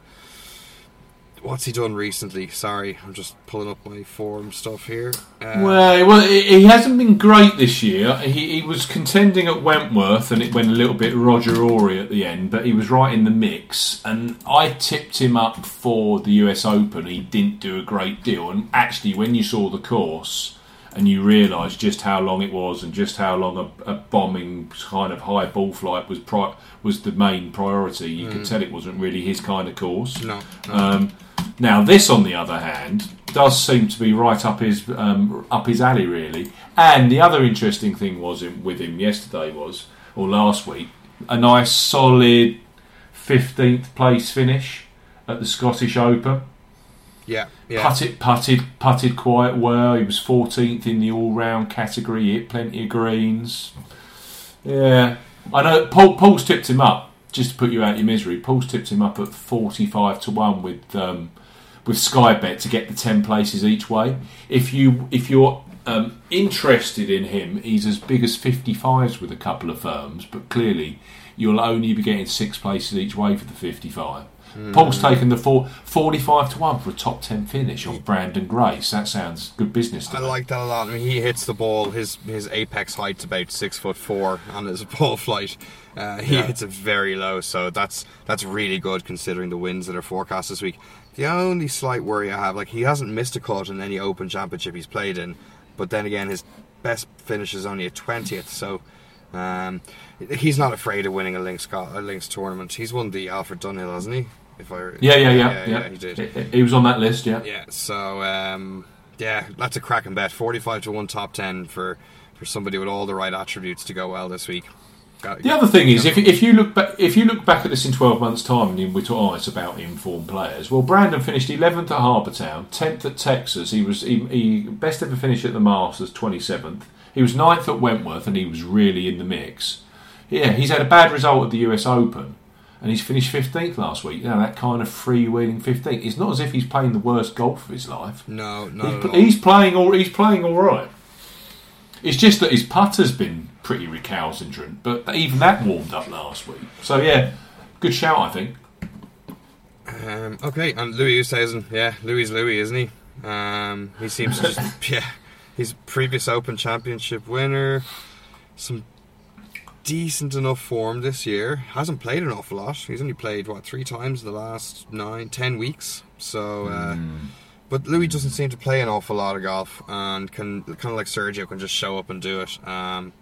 What's he done recently? Sorry, I'm just pulling up my form stuff here. Uh, well, well, he hasn't been great this year. He, he was contending at Wentworth, and it went a little bit Roger Ory at the end, but he was right in the mix. And I tipped him up for the U S Open. He didn't do a great deal. And actually, when you saw the course and you realised just how long it was and just how long a, a bombing kind of high ball flight was pri- was the main priority, you mm. could tell it wasn't really his kind of course. No. no. Um, Now, this, on the other hand, does seem to be right up his um, up his alley, really. And the other interesting thing was in, with him yesterday was, or last week, a nice solid fifteenth place finish at the Scottish Open. Yeah, yeah. Putted, putted, putted quite well. He was fourteenth in the all-round category. He hit plenty of greens. Yeah, I know. Paul, Paul's tipped him up. Just to put you out of your misery, Paul's tipped him up at forty-five to one with um, with Sky Bet to get the ten places each way. If you if you're um, interested in him, he's as big as fifty-fives with a couple of firms, but clearly you'll only be getting six places each way for the fifty-five. Mm. Paul's taken the four, forty-five to one for a top ten finish on Brandon Grace. That sounds good business to I me. like that a lot. I mean, he hits the ball. His his apex height's about six foot four on his ball flight. Uh, he yeah. hits it very low, so that's that's really good considering the winds that are forecast this week. The only slight worry I have, like, he hasn't missed a cut in any Open Championship he's played in, but then again, his best finish is only a twentieth, so um, he's not afraid of winning a links a links tournament. He's won the Alfred Dunhill, hasn't he? If I yeah, yeah, yeah, yeah, yeah, yeah, he did. He, he was on that list, yeah. Yeah, so um, yeah, that's a cracking bet. Forty-five to one, top ten for for somebody with all the right attributes to go well this week. Got, the other thing is, if if you look back, if you look back at this in twelve months' time, and we talk, oh, it's about informed players. Well, Brandon finished eleventh at Harbour Town, tenth at Texas. He was he, he best ever finish at the Masters, twenty-seventh. He was ninth at Wentworth, and he was really in the mix. Yeah, he's had a bad result at the U S Open, and he's finished fifteenth last week. You know, that kind of freewheeling fifteenth. It's not as if he's playing the worst golf of his life. No, no. He's, he's playing all. He's playing all right. It's just that his putter's been pretty recalcitrant, but even that warmed up last week. So yeah, good shout, I think. Um, okay, and Louis Oosthuizen, yeah, Louis is Louis, isn't he? Um, he seems to just, yeah, he's previous Open Championship winner. Some decent enough form this year. Hasn't played an awful lot. He's only played what three times in the last nine, ten weeks. So. Uh, mm. But Louis doesn't seem to play an awful lot of golf, and can kind of like Sergio can just show up and do it. Um,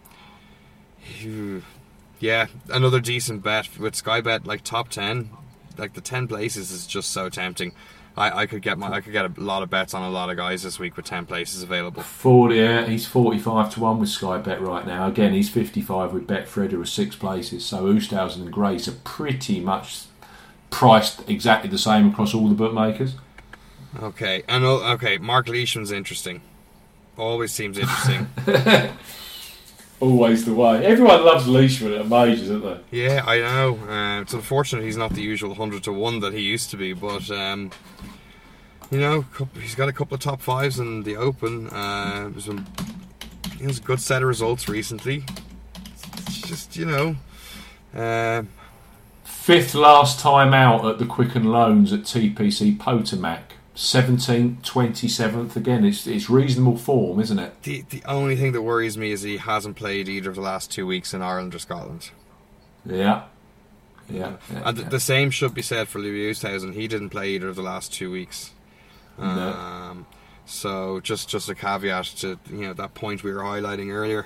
yeah, another decent bet with Sky Bet, like top ten, like the ten places is just so tempting. I, I could get my I could get a lot of bets on a lot of guys this week with ten places available. Forty, yeah, he's forty-five to one with Sky Bet right now. Again, he's fifty-five with Betfred, who are six places. So Oosthuizen and Grace are pretty much priced exactly the same across all the bookmakers. Okay, and okay, Mark Leishman's interesting. Always seems interesting. Always the way. Everyone loves Leishman at majors, don't they? Yeah, I know. Uh, it's unfortunate he's not the usual hundred to one that he used to be, but um, you know, he's got a couple of top fives in the Open. Uh, there's some, he has a good set of results recently. It's just, you know. Uh, Fifth last time out at the Quicken Loans at T P C Potomac. seventeenth, twenty-seventh. Again, it's it's reasonable form, isn't it? The the only thing that worries me is he hasn't played either of the last two weeks in Ireland or Scotland. Yeah. Yeah. yeah and the, yeah. the same should be said for Louis Oosthuizen. He didn't play either of the last two weeks. No. Um, so just just a caveat to you know that point we were highlighting earlier.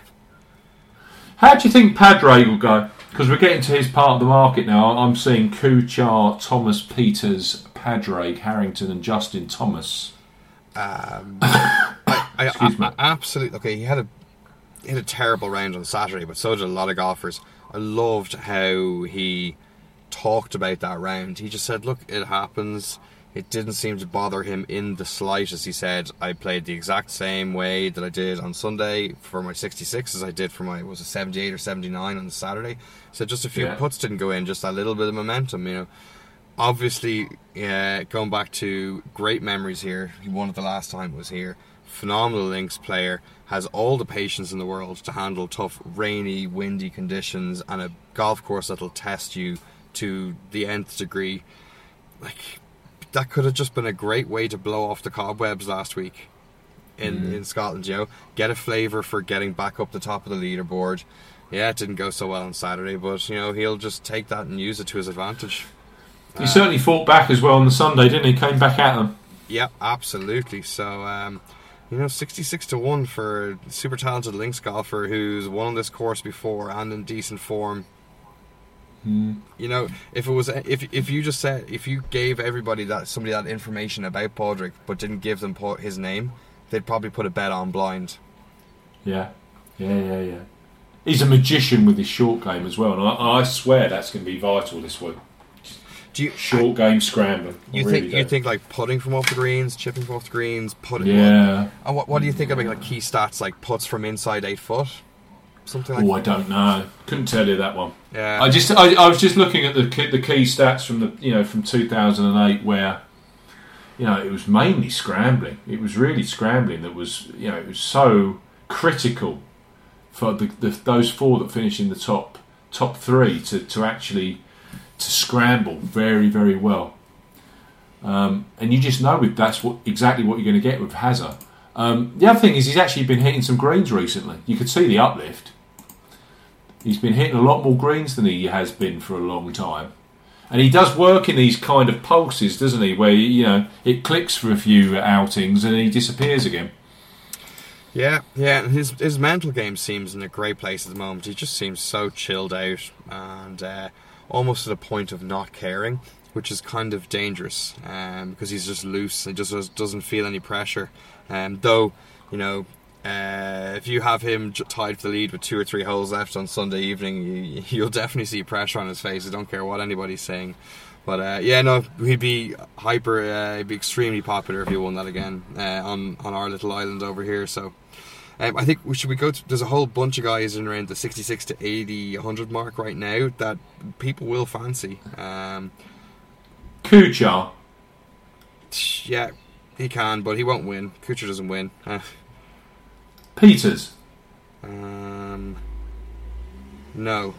How do you think Padraig will go? Because we're getting to his part of the market now. I'm seeing Kuchar, Thomas Peters, Padraig, Harrington, and Justin Thomas. Um, I, I, Excuse I, me. I absolutely okay. He had a he had a terrible round on Saturday, but so did a lot of golfers. I loved how he talked about that round. He just said, "Look, it happens." It didn't seem to bother him in the slightest. He said, I played the exact same way that I did on Sunday for my sixty-six as I did for my, was it seventy-eight or seventy-nine on Saturday? So just a few Yeah. putts didn't go in, just a little bit of momentum, you know. Obviously, uh, going back to great memories here, he won it the last time it was here. Phenomenal links player, has all the patience in the world to handle tough, rainy, windy conditions and a golf course that'll test you to the nth degree. Like, that could have just been a great way to blow off the cobwebs last week in, Mm. in Scotland, you know. Get a flavour for getting back up the top of the leaderboard. Yeah, it didn't go so well on Saturday, but, you know, he'll just take that and use it to his advantage. He certainly fought back as well on the Sunday, didn't he? Came back at them. Yeah, absolutely. So, um, you know, sixty-six to one for a super talented links golfer who's won on this course before and in decent form. Mm. You know, if it was, if if you just said, if you gave everybody that somebody that information about Padraig, but didn't give them po- his name, they'd probably put a bet on blind. Yeah, yeah, yeah, yeah. He's a magician with his short game as well, and I, I swear that's going to be vital this week. Do you Short game scrambling. I You really think do. you think like putting from off the greens, chipping from off the greens, putting. Yeah. And what what do you think about like key stats like putts from inside eight foot, something like? Oh, I don't know. Couldn't tell you that one. Yeah. I just I, I was just looking at the key, the key stats from the you know from two thousand eight where you know it was mainly scrambling. It was really scrambling that was you know it was so critical for the, the those four that finished in the top top three to, to actually to scramble very very well. Um, and you just know with that's what exactly what you're going to get with Hazard. Um, the other thing is he's actually been hitting some greens recently. You could see the uplift. He's been hitting a lot more greens than he has been for a long time. And he does work in these kind of pulses, doesn't he? Where, you know, it clicks for a few outings and then he disappears again. Yeah, yeah. His his mental game seems in a great place at the moment. He just seems so chilled out and uh, almost to the point of not caring, which is kind of dangerous um, because he's just loose. He just doesn't feel any pressure. Um, though, you know, Uh, if you have him j- tied for the lead with two or three holes left on Sunday evening, you, you'll definitely see pressure on his face. I don't care what anybody's saying. But uh, yeah, no, he'd be hyper, uh, he'd be extremely popular if he won that again uh, on on our little island over here. So um, I think we should we go. To, there's a whole bunch of guys in around the sixty-six to eighty, one hundred mark right now that people will fancy. Um, Kuchar. yeah, he can, but he won't win. Kuchar doesn't win. Uh, Peters. Um, no.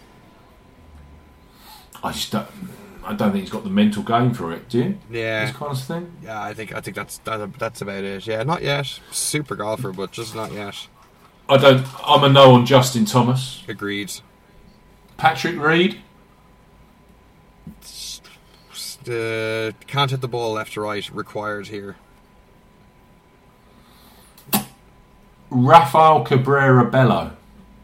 I just don't. I don't think he's got the mental game for it. Do you? Yeah. This kind of thing. Yeah, I think I think that's that, that's about it. Yeah, not yet. Super golfer, but just not yet. I don't. I'm a no on Justin Thomas. Agreed. Patrick Reed. Uh, can't hit the ball left or right. Required here. Rafael Cabrera Bello.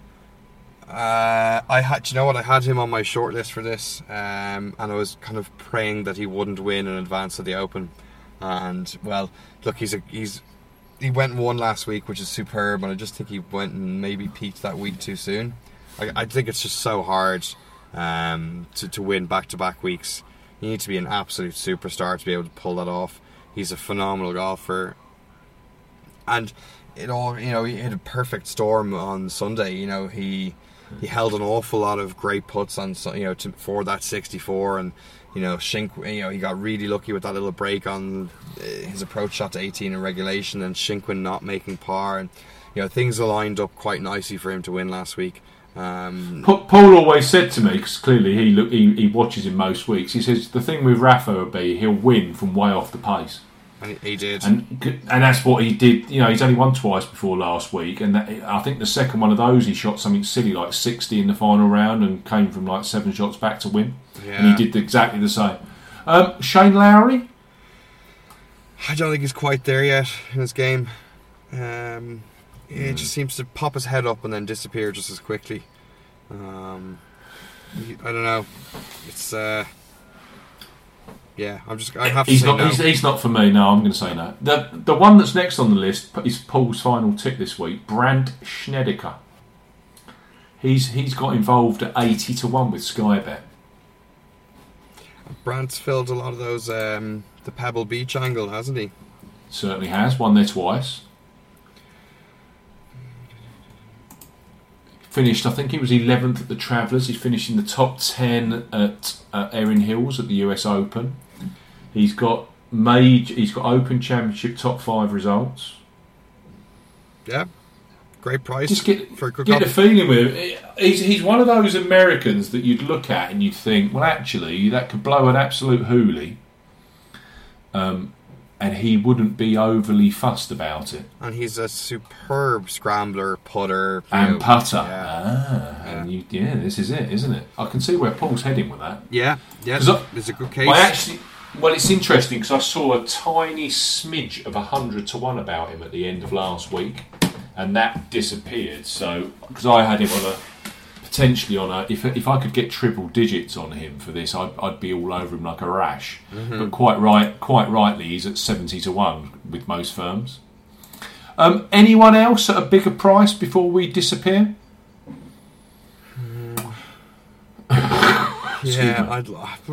Uh, I had, do you know what? I had him on my shortlist for this, um, and I was kind of praying that he wouldn't win in advance of the Open. And well, look, he's a he's he went and won last week, which is superb. And I just think he went and maybe peaked that week too soon. I, I think it's just so hard um, to to win back to back weeks. You need to be an absolute superstar to be able to pull that off. He's a phenomenal golfer, and it all you know he hit a perfect storm on Sunday. You know he. He held an awful lot of great putts on, you know, to, for that sixty-four, and you know, Shink, you know, he got really lucky with that little break on his approach shot to eighteen in regulation, and Shinkwin not making par, and you know, things aligned up quite nicely for him to win last week. Um, Paul always said to me, because clearly he, look, he he watches him most weeks. He says the thing with Rafa would be he'll win from way off the pace. And he did. And and that's what he did. You know, he's only won twice before last week, and that, I think the second one of those he shot something silly like sixty in the final round and came from like seven shots back to win. Yeah. And he did exactly the same. Um, Shane Lowry? I don't think he's quite there yet in his game. Um, it mm. just seems to pop his head up and then disappear just as quickly. Um, he, I don't know. It's... Uh, Yeah, I'm just. I have to he's say not. no. He's, he's not for me. No, I'm going to say no. The the one that's next on the list is Paul's final tick this week. Brandt Schnedeker. He's he's got involved at eighty to one with Sky Bet. Brandt's filled a lot of those um, the Pebble Beach angle, hasn't he? Certainly has. Won there twice. Finished, I think he was eleventh at the Travellers. He's finished in the top ten at uh, Erin Hills at the U S Open. He's got major, he's got Open Championship top five results. Yeah, great price. Just get, for a good get a feeling with him. He's, he's one of those Americans that you'd look at and you'd think, well, actually, that could blow an absolute hoolie. Um, and he wouldn't be overly fussed about it. And he's a superb scrambler, putter, and know, putter. Yeah. Ah, yeah. And you, yeah, this is it, isn't it? I can see where Paul's heading with that. Yeah, yeah, I, there's a good case. I actually, well, it's interesting because I saw a tiny smidge of a hundred to one about him at the end of last week, and that disappeared. So, because I had him on a potentially on a, if if I could get triple digits on him for this, I'd, I'd be all over him like a rash. Mm-hmm. But quite right, quite rightly, he's at seventy to one with most firms. Um, anyone else at a bigger price before we disappear? Mm. yeah, I'd.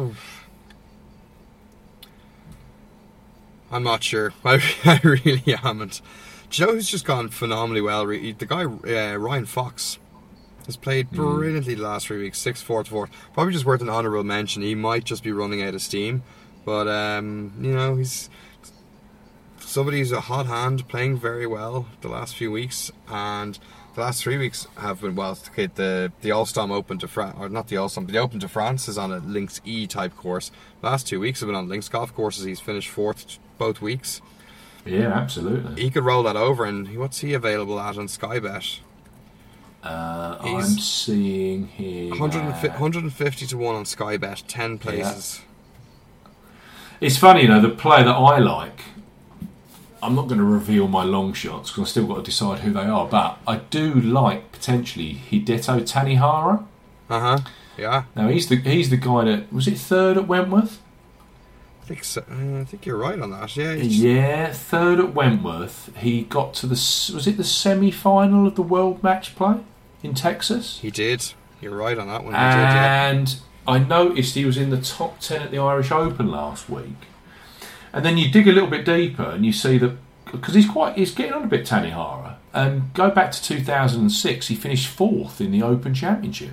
I'm not sure. I, I really haven't. Do you know who's just gone phenomenally well? The guy uh, Ryan Fox has played brilliantly mm. the last three weeks. Six four to four. Probably just worth an honourable mention. He might just be running out of steam, but um, you know he's somebody who's a hot hand, playing very well the last few weeks, and the last three weeks have been well. Okay, the the Alstom Open to France, or not the Alstom, but the Open to France is on a Links E type course. The last two weeks have been on Links golf courses. He's finished fourth both weeks. Yeah, absolutely. He could roll that over, and what's he available at on Sky Bet? Uh, I'm seeing here one hundred fifty to one on Sky Bet, ten places. Yeah. It's funny, you know, the player that I like, I'm not going to reveal my long shots because I've still got to decide who they are, but I do like potentially Hideto Tanihara. Uh-huh, yeah. Now, he's the he's the guy that, was it third at Wentworth? I think so. uh, I think you're right on that. Yeah, yeah, third at Wentworth. He got to the was it the semi-final of the World Match Play in Texas? He did. You're right on that one. He and did, yeah. I noticed he was in the top ten at the Irish Open last week. And then you dig a little bit deeper and you see that because he's quite he's getting on a bit, Tanihara. And go back to two thousand six, he finished fourth in the Open Championship.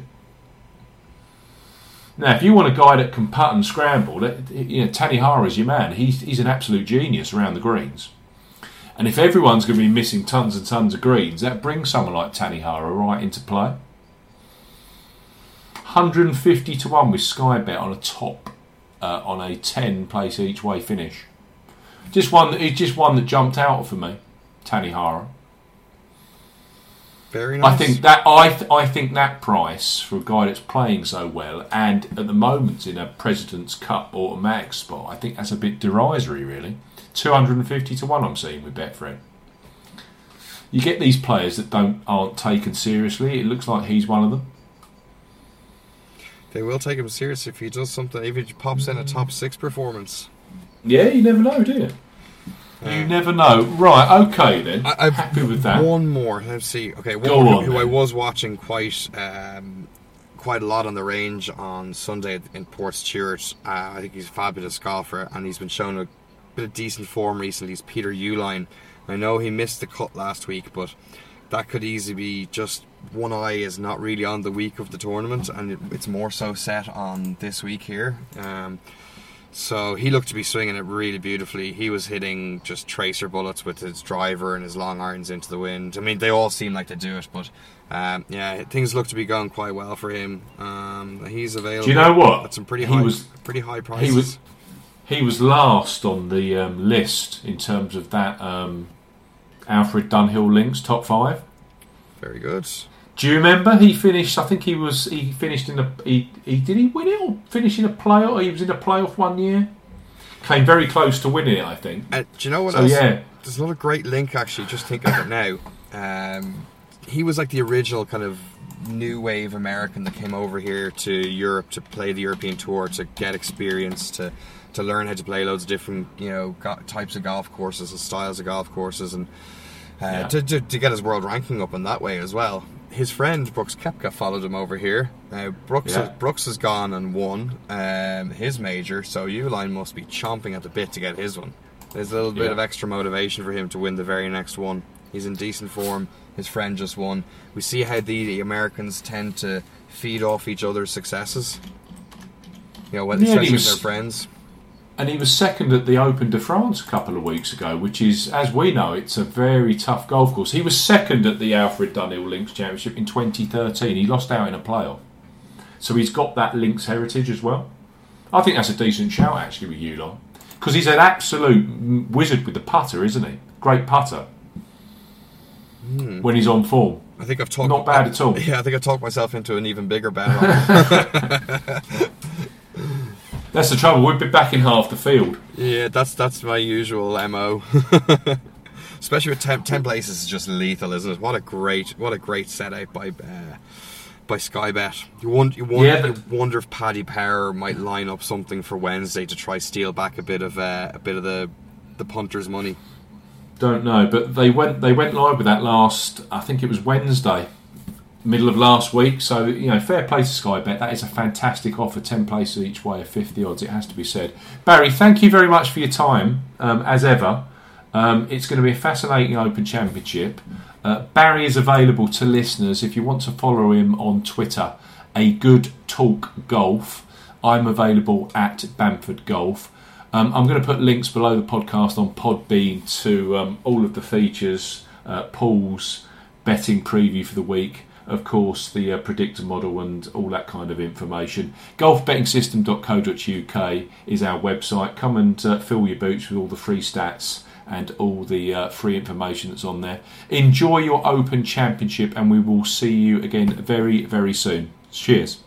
Now, if you want a guy that can putt and scramble, that, you know, Tanihara is your man. He's he's an absolute genius around the greens. And if everyone's going to be missing tons and tons of greens, that brings someone like Tanihara right into play. one hundred fifty to one with Sky Bet on a top, uh, on a ten place each way finish. Just one that it's just one that jumped out for me, Tanihara. Very nice. I think that I th- I think that price for a guy that's playing so well and at the moment in a President's Cup automatic spot, I think that's a bit derisory, really. two hundred fifty to one I'm seeing with Betfred. You get these players that don't aren't taken seriously. It looks like he's one of them. They will take him seriously if he does something. If he pops in a top six performance. Yeah, you never know, do you? Uh, you never know. Right, okay then. I, I'm happy with that. One more. Let's see. Okay, one Go more on, who then. I was watching quite um, quite a lot on the range on Sunday in Port Stewart. Uh, I think he's a fabulous golfer and he's been shown a bit of decent form recently. He's Peter Uline. I know he missed the cut last week, but that could easily be just one eye is not really on the week of the tournament and it, it's more so set on this week here. Um, So he looked to be swinging it really beautifully. He was hitting just tracer bullets with his driver and his long irons into the wind. I mean, they all seem like they do it, but um, yeah, things look to be going quite well for him. Um, he's available. Do you know what? At some pretty he high, was, pretty high prices. He was, he was last on the um, list in terms of that um, Alfred Dunhill Links top five. Very good. Do you remember he finished? I think he was. He finished in a. He, he did he win it or finish in a playoff? He was in a playoff one year. Came very close to winning it, I think. Uh, do you know what so, else? Yeah. There's another great link, actually, just thinking of it now. Um, he was like the original kind of new wave American that came over here to Europe to play the European Tour, to get experience, to, to learn how to play loads of different, you know, go- types of golf courses and styles of golf courses, and uh, yeah. to, to, to get his world ranking up in that way as well. His friend Brooks Koepka followed him over here. Now Brooks yeah. has, Brooks has gone and won um, his major, so Uline must be chomping at the bit to get his one. There's a little bit yeah. of extra motivation for him to win the very next one. He's in decent form. His friend just won. We see how the, the Americans tend to feed off each other's successes. You know, when Yeah, especially he was- with their friends. And he was second at the Open de France a couple of weeks ago, which is, as we know, it's a very tough golf course. He was second at the Alfred Dunhill Links Championship in twenty thirteen. He lost out in a playoff. So he's got that links heritage as well. I think that's a decent shout, actually, with Uline. Because he's an absolute wizard with the putter, isn't he? Great putter. Hmm. When he's on form. I think I've talked Not bad at all. Yeah, I think I talked myself into an even bigger bet on him. That's the trouble. We'd be back in half the field. Yeah, that's that's my usual M O. Especially with ten, ten places is just lethal, isn't it? What a great what a great setup by uh, by Sky Bet. You wonder, you, wonder, Yeah, you wonder if Paddy Power might line up something for Wednesday to try steal back a bit of uh, a bit of the the punters' money. Don't know, but they went they went live with that last. I think it was Wednesday, middle of last week. So you know, fair play to Sky Bet. That is a fantastic offer. Ten places each way, of fifty odds. It has to be said. Barry, thank you very much for your time, um, as ever. Um, it's going to be a fascinating Open Championship. Uh, Barry is available to listeners if you want to follow him on Twitter. A Good Talk Golf. I'm available at Bamford Golf. Um, I'm going to put links below the podcast on Podbean to um, all of the features, uh, Paul's betting preview for the week, of course, the uh, predictor model and all that kind of information. golf betting system dot co dot uk is our website. Come and uh, fill your boots with all the free stats and all the uh, free information that's on there. Enjoy your Open Championship, and we will see you again very, very soon. Cheers.